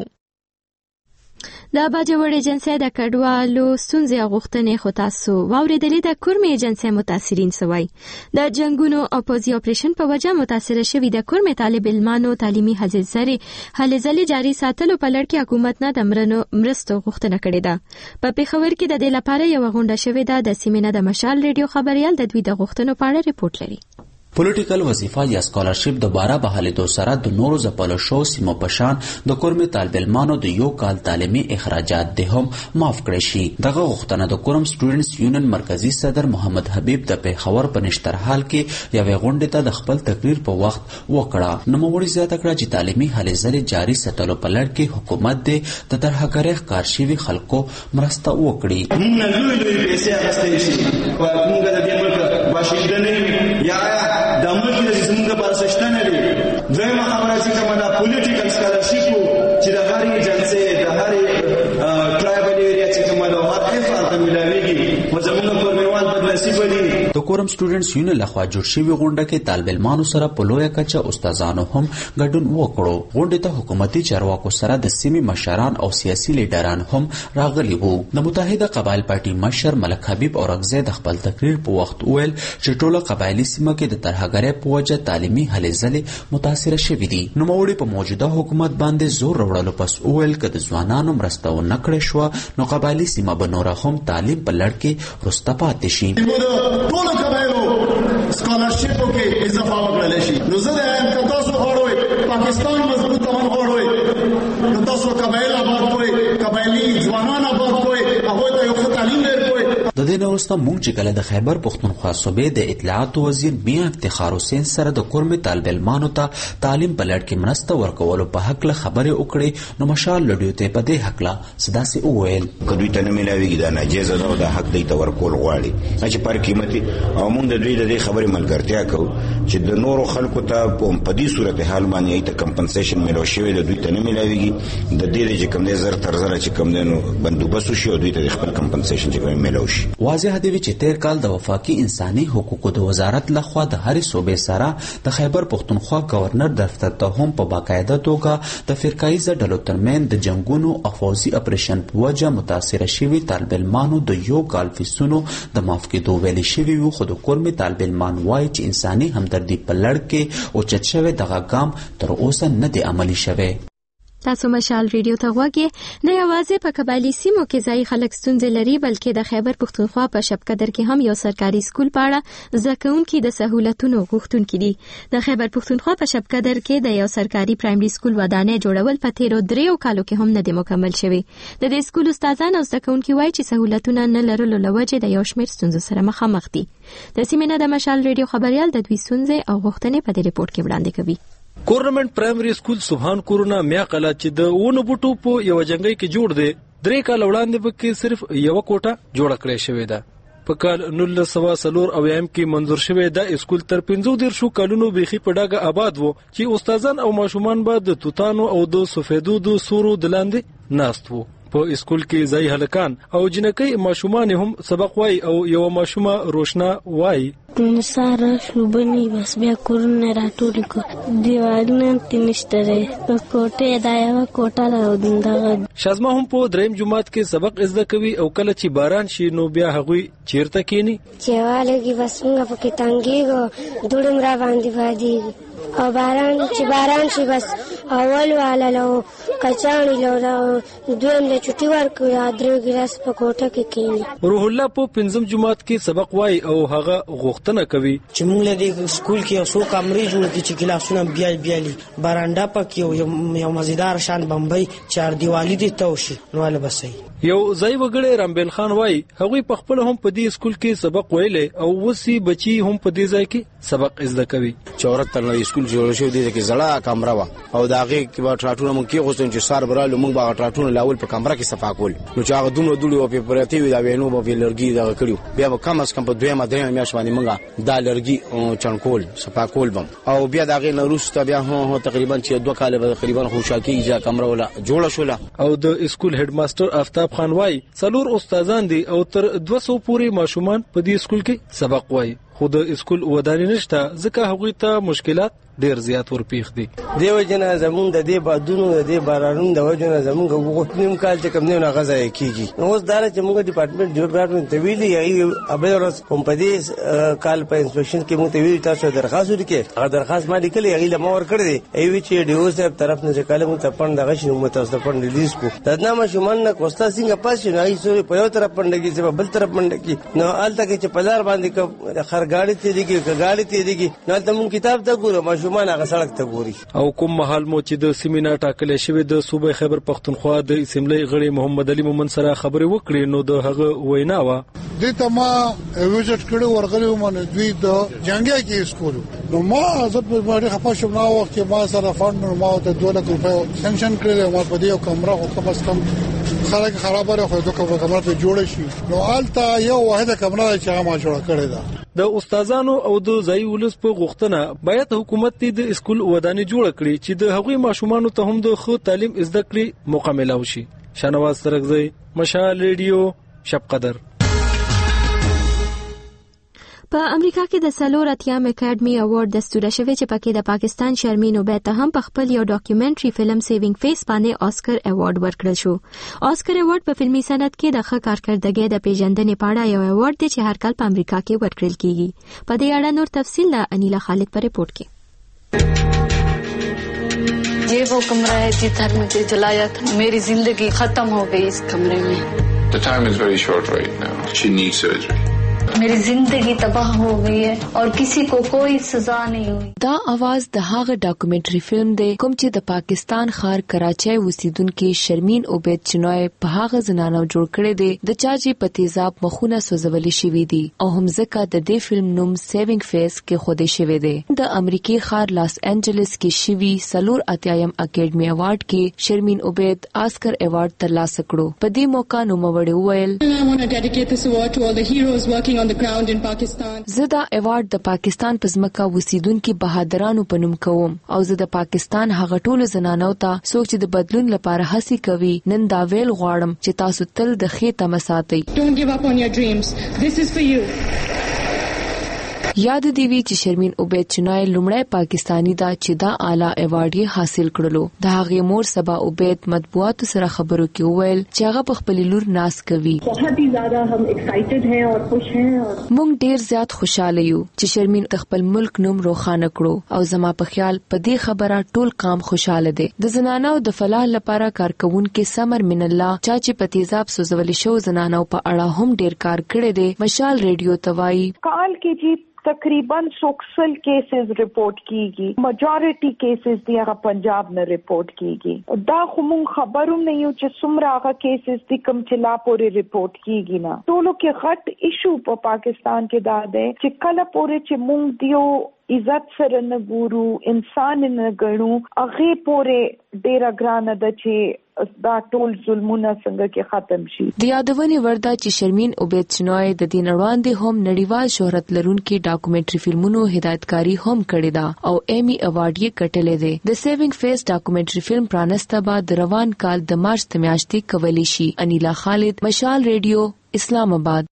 د باجوړ ایجنسۍ د کډوالو ستونزې او غوښتنې خو تاسو واورېدلې. د کورمې ایجنسۍ متاثرین څه وایي؟ د جنګونو او پوځي اپریشن په وجه متاثره شوي د کورمې طالب علمانو تعلیمي هلې ځلې جاري ساتلو په لړ کې حکومت نه د مرستو غوښتنه کړې ده. په پېښور کې د دې لپاره یوه غونډه شوې ده. د سیمې نه د مشال ریډیو خبریال د دوی د غوښتنو په اړه ریپورټ لري. پولیټیکل وظیفه یا سکالرشپ دوباره بحالېدو سره د نورو ځپلو شوو سیمو په شان د کورمې طالب علمانو د یو کال تعلیمي اخراجات د هم معاف کړی شي. دغه غوښتنه د کورم سټوډنټس یونین مرکزی صدر محمد حبیب د پېښور په نشترحال کې یوې غونډې ته د خپل تقریر په وخت وکړه. نوموړي زیاته کړه چې تعلیمي هلې ځلې جاري ساتلو په لړ کې حکومت د د ترهګرۍ ښکار شوي خلکو مرسته وکړي. موږ نه لوی لوی پیسې اخیستلی شي موږ د دې ملک باشنده نه یو یا د ملک د زموږ لپاره څه شته نه دي. دویمه خبره چې کومه ده پولیټیکل سکالرشپ چې د هرې ایجنسۍ د هرې ټرایبل ایریا چې کومه ده هر افر ته میلاویږي خو زموږ کورمیوال بدنصیبه دي. د کورم سټوډنټس یونین لخوا جوړ شوې غونډه کې طالب علمانو سره په لویه کچه استادانو هم ګډون وکړو. غونډې ته حکومتي چارواکو سره د سیمې مشران او سیاسي لیډران هم راغلي وو. د متحده قبایل پارټي مشر ملک حبیب اورکزی د خپل تقریر په وخت وویل چې ټوله قبایلي سیمه کې د ترهګرۍ په وجه تعلیمي هلې ځلې متاثره شوي دي. نوموړي په موجوده حکومت باندې زور راوړلو پس وویل که د ځوانانو مرسته ونه کړې شوه نو قبایلي سیمه به نوره هم تعلیم په لړ کې وروسته پاتې شي. ټولو قبایلو سکالرشپو کې اضافه وکړلی شي. نو زه د وایم که تاسو غواړئ پاکستان مضبوط کول غواړئ نو تاسو قبایل آباد کړئ قبایلي ځوانان آباد کړئ هغوی ته یو ښه تعلیم ورکړئ. د دې نه وروسته موږ چې کله د خیبر پښتونخوا صوبې د اطلاعاتو وزیر میاں افتخار حسین سره د کورمې طالب علمانو ته تعلیم په لړ کې مرسته ورکولو په هکله خبرې وکړې نو مشال لډیو ته په دې هکله څه داسې وویل که دوی ته نه میلاویږي دا ناجیزه ده او دا حق دوی ته ورکول غواړي چې پر قیمتي او موږ د دوی د دې خبرې ملګرتیا کوو چې د نورو خلکو ته په دې صورتحال باندې ای ته کمپنسیشن میلاو شوی د دوی ته نه میلاویږي د دې چې کوم دی زر تر زره چې کوم دی نو بندوبست وشي او دوی ته خپل کمپنسیشن چې کوم میلاو شي. واضح دی چې تیر کال د وفاقي انساني حقوقو د وزارت لخوا د هرې صوبې سره د خیبر پښتونخوا گورنر دفتر ته هم په باقاعده توګه د فرقایزه ډلو ترمنځ د جنګونو او پوځي اپریشن په وجه متاثره شوي طالب علمانو د یو کال فیسونو د معاف کېدو ویلي شوي وو. خو د کورمې طالب علمان وایي چې انساني همدردي په لړ کې اوچت شوی دغه ګام تر اوسه نه دی عملي شوی. تاسو مشال ریډیو ته غوږی نه یوازې په قبایلی سیمو کې ځای خلک ستونزې لري بلکې د خیبر پښتونخوا په شب قدر کې هم یو سرکاري سکول پاړه زکونکي د سہولتونو غوښتونکي دي د خیبر پښتونخوا په شب قدر کې د یو سرکاري پرایمري سکول ودانۍ جوړول په تیرو دریو کالو کې هم نه دی مکمل شوی د دې سکول استادان او زکونکي وایي چې سہولتونه نه لرلو لوجه د یو شمېر ستونزو سره مخامخ دي د سیمې نه د مشال ریډیو خبريال د دوی ستونزې او غوښتنې په دې ریپورت کې وړاندې کوي ګورنمنت پرایمري سکول سبحان کورونه میا قلا چې د ونو بوټو په یو جنگي کې جوړ دی درې کال وړاندې پکې صرف یو کوټه جوړ کړې شوې ده په کال نولس سوه څلور اویایم کې منظور شوې ده اسکول تر پنځو دیرشو کلونو بيخي په ډاګه آباد وو چې استادان او ماشومان به د توتانو او د سفیدو د سورو دلاندې ناست وو په اسکول کې ځای هلکان او جنکۍ ماشومان هم سبق وای او یو ماشومه روشنا وای نصار شوبني بس بیا کورونه راټول کو دیوالونه تنشتره په کوټه دایو کوټه راوندغه شازما هم په دریم جمعات کې سبق زده کوي او کله چې باران شي نو بیا هغوی چیرته کینی چېوالګي بس موږ په کې تانګيګو دوړم را باندې باندې او باران چې باران شي بس اول والا لو کچانی لو دویم له چټي ورکو یا درې ګلاس په کوټه کې کینی روح الله په پنځم جمعات کې سبق وای او هغه غوښتنه کوي چې موږ له دې سکول کې اوسو کمرې جوړ کړي چې کلاسونه بیا بیالي بارانډا پکې یو مزیدار شان بمبئی چار دیوالی دي توشي نو له بسې یو ځای وګړي رامبل خان وای هغه په خپل هم په دې سکول کې سبق ویلې او وسی بچي هم په دې ځای کې سبق زده کوي چورت تر سکول جوړ شو دي کې زړه کمره وا او داغه کې با ټراټونه مونږ کې غوښتل چې سار برالو مونږ با ټراټونه لاول په کمره کې صفا کول نو چې هغه دومره دوړي او په پرتی وی دا وینو په لرګي دا کړیو بیا به کم اس کم په دویمه درېمه میاشت باندې مونږه دا لرګي چنکول صفا کول بم او بیا داغه نورسته بیا هو تقریبا چې دوه کال به تقریبا خوشاکي اجازه کمره ولا جوړه شوله او د اسکول هډ ماستر آفتاب خان وای څلور استادان دي او تر دوه سوه پورې ماشومان په دې اسکول کې سبق وای خو د اسکول ودانۍ نشته ځکه هغوی ته مشکلات ډیر زیات ورپیښ دي دیو جنا زمون د دې بادونو د دې بارانونو د وجنه زمون غوښتنیم کال چې کوم نه غځای کیږي نو اوس دا چې موږ ډپارټمنټ ډپارټمنټ ته ویلي ای ابل ورځ کوم په دې کال په انسپکشن کې موږ ته ویل تاسو درخواست وکړئ هغه درخواست ما لیکلې هغه لمه ور کړی دی ای وی چې ډیو صاحب طرف نه چې کله موږ ته پند غشي موږ تاسو ته پند ریلیز کو دنه مشمن نه کوستا څنګه پاسې نه ای سوري په یو طرف پندګي چې بل طرف پندګي نو آلته کې چې پلار باندې خرګاړي تیریږي کګاړي تیریږي نو ته موږ کتاب ته ګورو مشمن هغه سړک ته ګوري او کوم محل مو چې د سیمینار ټاکل شوی د صوبې خیبر پښتونخوا د اسمبلی غړي محمد علي مومن سره خبرې وکړې نو د هغه وینا وا د تما ویزټ کړو ورغلی ومنه دوی د جنگي کې سکول نو ما زه په باندې خپل شو نو وخت ما سره فند نو ما ته دوه لک روپۍ سنکشن کړل ما په دې کمره او کم از کم خلک خرابره خو دوه کمره په جوړ شي نو آلته یو واحده کمره چې ما جوړ کړې ده د استادانو او د ځای ولس په غوښتنه باید حکومت د اسکول ودانۍ جوړ کړي چې د هغوی ماشومانو ته هم د خو تعلیم زده کړې موقع ملو شي شنواز ترغزی مشال ریډیو شب قدر په امریکا کې د سلور اتیام اکیډمي اوارډ دستور شوی چې پکې د پاکستان شرمین عبید ته هم په خپل یو ډاکومنټري فلم سیوینګ فیس باندې آسکر ایوارډ ورکړل شو آسکر ایوارډ په فلمي صنعت کې د ښه کارکردګۍ د پیژندنې په اړه یو ایوارډ دی چې هر کال په امریکا کې ورکړل کیږي په دې اړه نور تفصیل له انیلا خالد په ریپورت کې ये वो कमरा है जिधर मुझे जलाया था मेरी जिंदगी खत्म हो गई इस कमरे में The time is very short right now. She needs surgery. मेरी जिंदगी तबाह हो गई है और किसी को कोई सजा नहीं हुई دا आवाज د هغه ډاکومنټري فلم دی کوم چې د پاکستان ښار کراچۍ اوسیدونکو شرمین عبید چنوي په هغه زنانو جوړ کړی دی د چا چې په تیزاب مخونه سوځولې شوې دي او هم ځکه د دې فلم نوم سیوینګ فیس کې خوده شوی دی د امریکای ښار لاس انجلس کې شوی سلور اتیایم اکیډمي ایوارډ کې شرمین عبید آسکر ایوارډ ترلاسه کړو په دې موقع نو موړې وویل زه دا ایوارډ د پاکستان په ځمکه اوسیدونکو بهادرانو په نوم کوم او زه د پاکستان هغه ټولو زنانو ته څوک چې د بدلون لپاره هڅه کوي نن دا ویل غواړم چې تاسو تل د خې تمه ساتئ یاد دی وی چې شرمین عبید چنای لومړی پاکستانی دا چې دا اعلی ایوارډ یې حاصل کړلو. د هغې مور سبا عبید مطبوعاتو سره خبرو کې وویل چې هغه په خپل لور ناز کوي. بہت ہی زیادہ ہم ایکسائټډ ہیں اور خوش ہیں. مونږ ډیر زیات خوشاله یو چې شرمین خپل ملک نوم روښانه کړو او زما په خیال په دې خبره ټول قام خوشاله دي. د زنانو د فلاح لپاره کارکونکو سمر من الله چا چې په تیزاب سوزول شو زنانو په اړه هم ډیر کار کړی دی. مشال ریډیو توای کال کې جی تقریباً سوکسل کیسز رپورٹ کیږي. میجورټي کیسز دی هغه پنجاب نه رپورٹ کیږي. دا خو مونږ خبروم نه یو چې څومره هغه کیسز دي کوم چې لا پورې رپورٹ کیږي نه. ټولو کې غټ ایشو په پاکستان کې دا دی چې کله پورې چې مونږ دیو عزت سره نه ګورو انسان نه ګڼو هغه پورې ډیر ګران ده چې دا ټول ظلمونه څنګه کې ختم شي. د یادونې وردا چې شرمین عبید چنوي د دین وړاندې هم نړیوال شهرت لرونکي ډاکومنټري فلمونو هدایتکاری هم کړې ده او ایمی ایوارډ یې ګټلې ده. د سیوینګ فیس ډاکومنټري فلم پرانسته بعد روان کال د مارچ د میاشتې کولی شي. انیلا خالد، مشال ریډیو، اسلام آباد.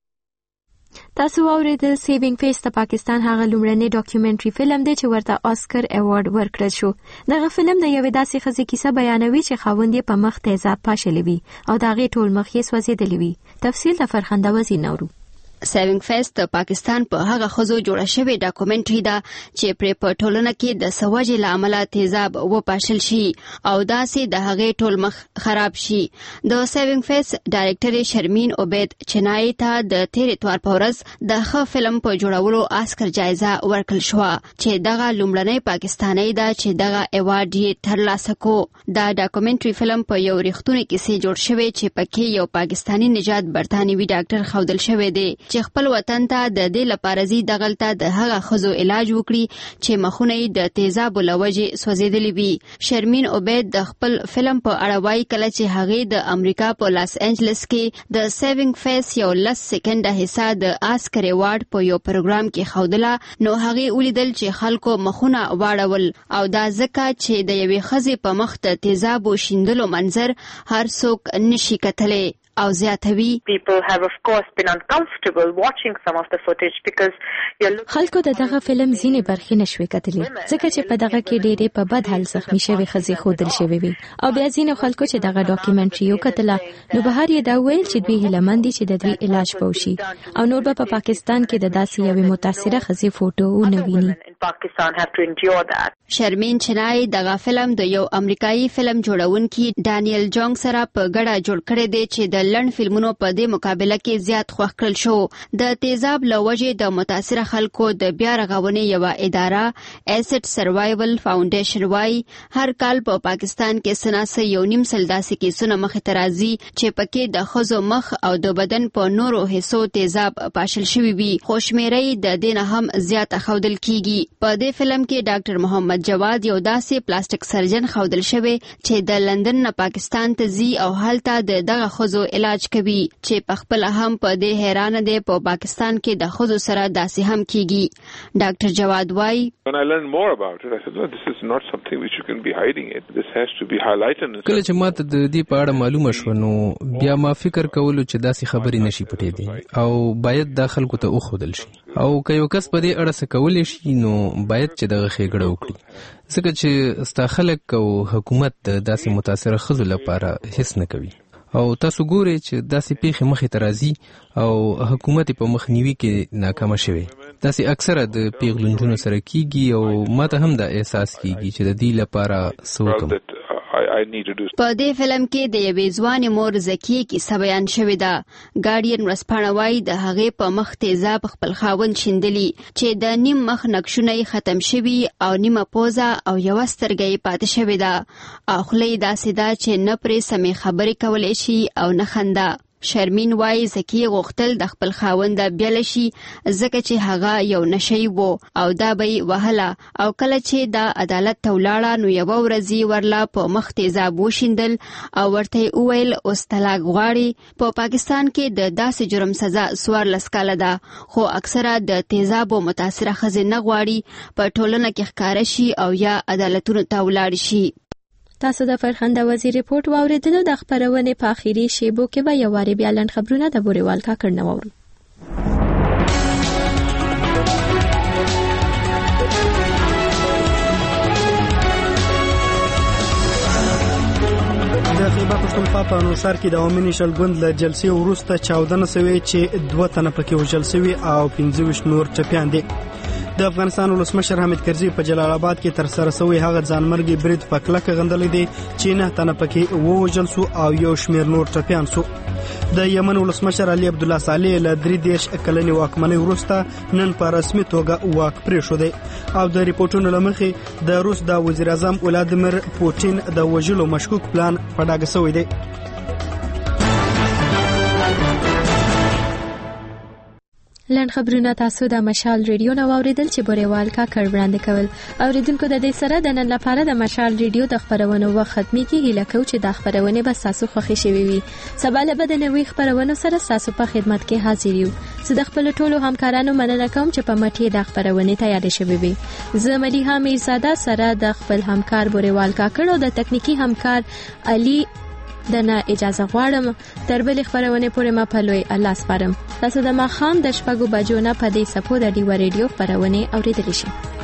تاسو واوریدل سیوینګ فیس د پاکستان هغه لومړنی ډاکومنټري فلم دی چې ورته آسکر ایوارډ ورکړل شو. دغه فلم د یوې داسې ښځې کیسه بیانوي چې خاوند یې په مخ تیزاب پاشلی وي او د هغې ټول مخ یې سوځېدلی وي. تفصیل د فرخنده وزیر نورو. سیوینګ فیس د پاکستان په هغه خزو جوړه شوی ډاکومنټري ده چې پر په ټولنه کې د سوجې لامل تیزاب و پاشل شي او داسې د هغې ټول مخ خراب شي. د سیوینګ فیس ډایرکټر شرمین عبید چنای ته د تیر اتوار په ورځ د ښه فلم په جوړولو آسکر جایزه ورکړل شوه چې دغه لومړنی پاکستانی ده چې دغه ایوارډ یې ترلاسه کو. دا ډاکومنټري فلم په یو ریښتونی کیسې جوړ شوی چې پکې یو پاکستانی نژاد برتانوي ډاکټر خودل شوی دی چې خپل وطن ته د دې لپاره زی دغلطه د هغه خزو علاج وکړي چې مخونه یې د تیزاب لوجې سوځېدلې وي. شرمین عبید د خپل فلم په اړه وایي کله چې هغې د امریکا په لاس انجلس کې د سیوینګ فیس یو لس سکنډه حصہ د آسکر ایوارډ په یو پروګرام کې ښودله نو هغې ولیدل چې خلکو مخونه واړول او دا ځکه چې د یوې ښځې په مخ د تیزابو شیندلو منظر هر څوک نشي کتلی. او زیاتوي people have of course been uncomfortable watching some of the footage because خلکو د دغه فلم ځینې برخې نشوي کتلی ځکه چې په دغه کې ډېرې په بد حال زخمی شوی ښځې ښودل شوی وي او بیا ځینې خلکو چې دغه ډاکومنټري وکتله نو بهر یې دا ویل چې دوی هیلهمند دي چې د دوی علاج به وشي او نور به په پاکستان کې د داسې یوې متاثره ښځې فوټو ونه ویني. Pakistan have to endure that. شرمین چنای دغه فلم د یو امریکایي فلم جوړونکي ډانیل جونګ سره په ګډه جوړ کړی دی چې د لړن فلمونو په دې مقابله کې زیات خوښ کړل شو. د تیزاب له وجې د متاثره خلکو د بیا رغونې یوه اداره ایسټ سروایول فاونډیشن وایي هر کال په پاکستان کې سناسه یو نیم سل داسې کیسونه مخې ته راځي چې پکې د ښځو مخ او د بدن په نورو حصو تیزاب پاشل شوي وي خو شمېره د دې نه هم زیاته ښودل کیږي. په دې فلم کې ډاکټر محمد جواد یو داسې پلاستیک سرجن ښودل شوی چې د لندن نه پاکستان ته ځي او هلته د دغه ښځو علاج کوي چې په خپل هم په دې حیرانه دی په پاکستان کې د ښځو سره داسې هم کیږي. ډاکټر جواد وایي When I learned more about it I said no this is not something which you can be hiding it this has to be highlighted. کله چې ماته د دې په اړه معلومه شو نو بیا ما فکر کولو چې داسې خبرې نشي پټېدې او باید دا خلکو ته وښودل شي او که یو کس په دې اړه څه کولی شي نو باید چې دغه ښېګړه وکړي ځکه چې ستا خلک او حکومت د داسې متاثره ښځو لپاره هیڅ نه کوي او تاسو ګورئ چې داسې پیښې مخې ته راځي او حکومت په مخنیوي کې ناکامه شوی. داسې اکثره د پیغلو نجونو سره کیږي او ماته هم دا احساس کیږي چې د دې لپاره څه وکړم. په دې فلم کې د یوې ځوانې مور زکیې کیسه بیان شوې ده. ګارډین ورځپاڼه وایي د هغې په مخ تیزاب خپل خاوند شیندلي چې د نیم مخ نقشونه یې ختم شوي او نیمه پوزه او یوه سترګه یې پاتې شوې ده او خوله یې داسې ده چې نه پرې سمې خبرې کولی شي او نه خنده. شرمین وایي زکی غوښتل د خپل خاوند بیل شي ځکه چې هغه یو نشي وو او دا به وهله او کله چې د عدالت ته ولاړه نو یوه ورځ ورلا په مخ تیزاب وشیندل او ورته وویل اوس طلاق غواړي. په پاکستان کې د داسې جرم سزا څوارلس کاله ده خو اکثره د تیزابو متاثره ښځې نه غواړي په ټولنه کې ښکاره شي او یا عدالتونو ته ولاړ شي. تاسو د فرخنده وزیر ریپورت واوریدلو. د خبرونې په اخیری شیبو کې به یو واری بیا لنډ خبرونه د بوريوال کاکړ نه واورو. خیبر پښتونخوا په نوشهر کې د عوامي نېشنل ګوند له جلسې وروسته چاودنه شوې چې دوه تنه پکې وژل شوي او پنځه ویشت نور ټپیان دي. د افغانستان ولسمشر حامد کرزي په جلال آباد کې تر سره شوی هغه ځانمرګي برید په کلکه غندلې دي چې نه تنه پکې ووژل شو او یو شمېر نور ټپیان شو. د یمن ولسمشر علي عبدالله صالح له درې دېرش کلنې واکمنۍ وروسته نن په رسمي توګه واک پرېښود او د ریپورټونو له مخې د روس د وزیر اعظم ولادیمیر پوټین د وژلو مشکوک پلان په ډاګه شوی دی. لنډ خبرونه تاسو د مشال ریډیو نو اوریدل چې بوريوال کا کړ وړاندې کول. اوریدونکو د دې سره د نن لپاره د مشال ریډیو د خبرونو وخت ختمي کې هیله کوم چې د خبرونه به تاسو خوښی شوي وي. سبا له بده نوې خبرونو سره تاسو په خدمت کې حاضر یو. زه د خپل ټولو همکارانو مننه کوم چې په مټي د خبرونه تیار شوي وي. زه مليحه میرزاده سره د خپل همکار بوريوال کا کړو د تکنیکی همکار علي دنه اجازه غواړم تر بل خبرونه پورې ما په لوی الله سپارم. تاسو د ما خام د شپږو بجو نه په دې سپو د ډیو ریډیو خبرونه اوریدلی شئ.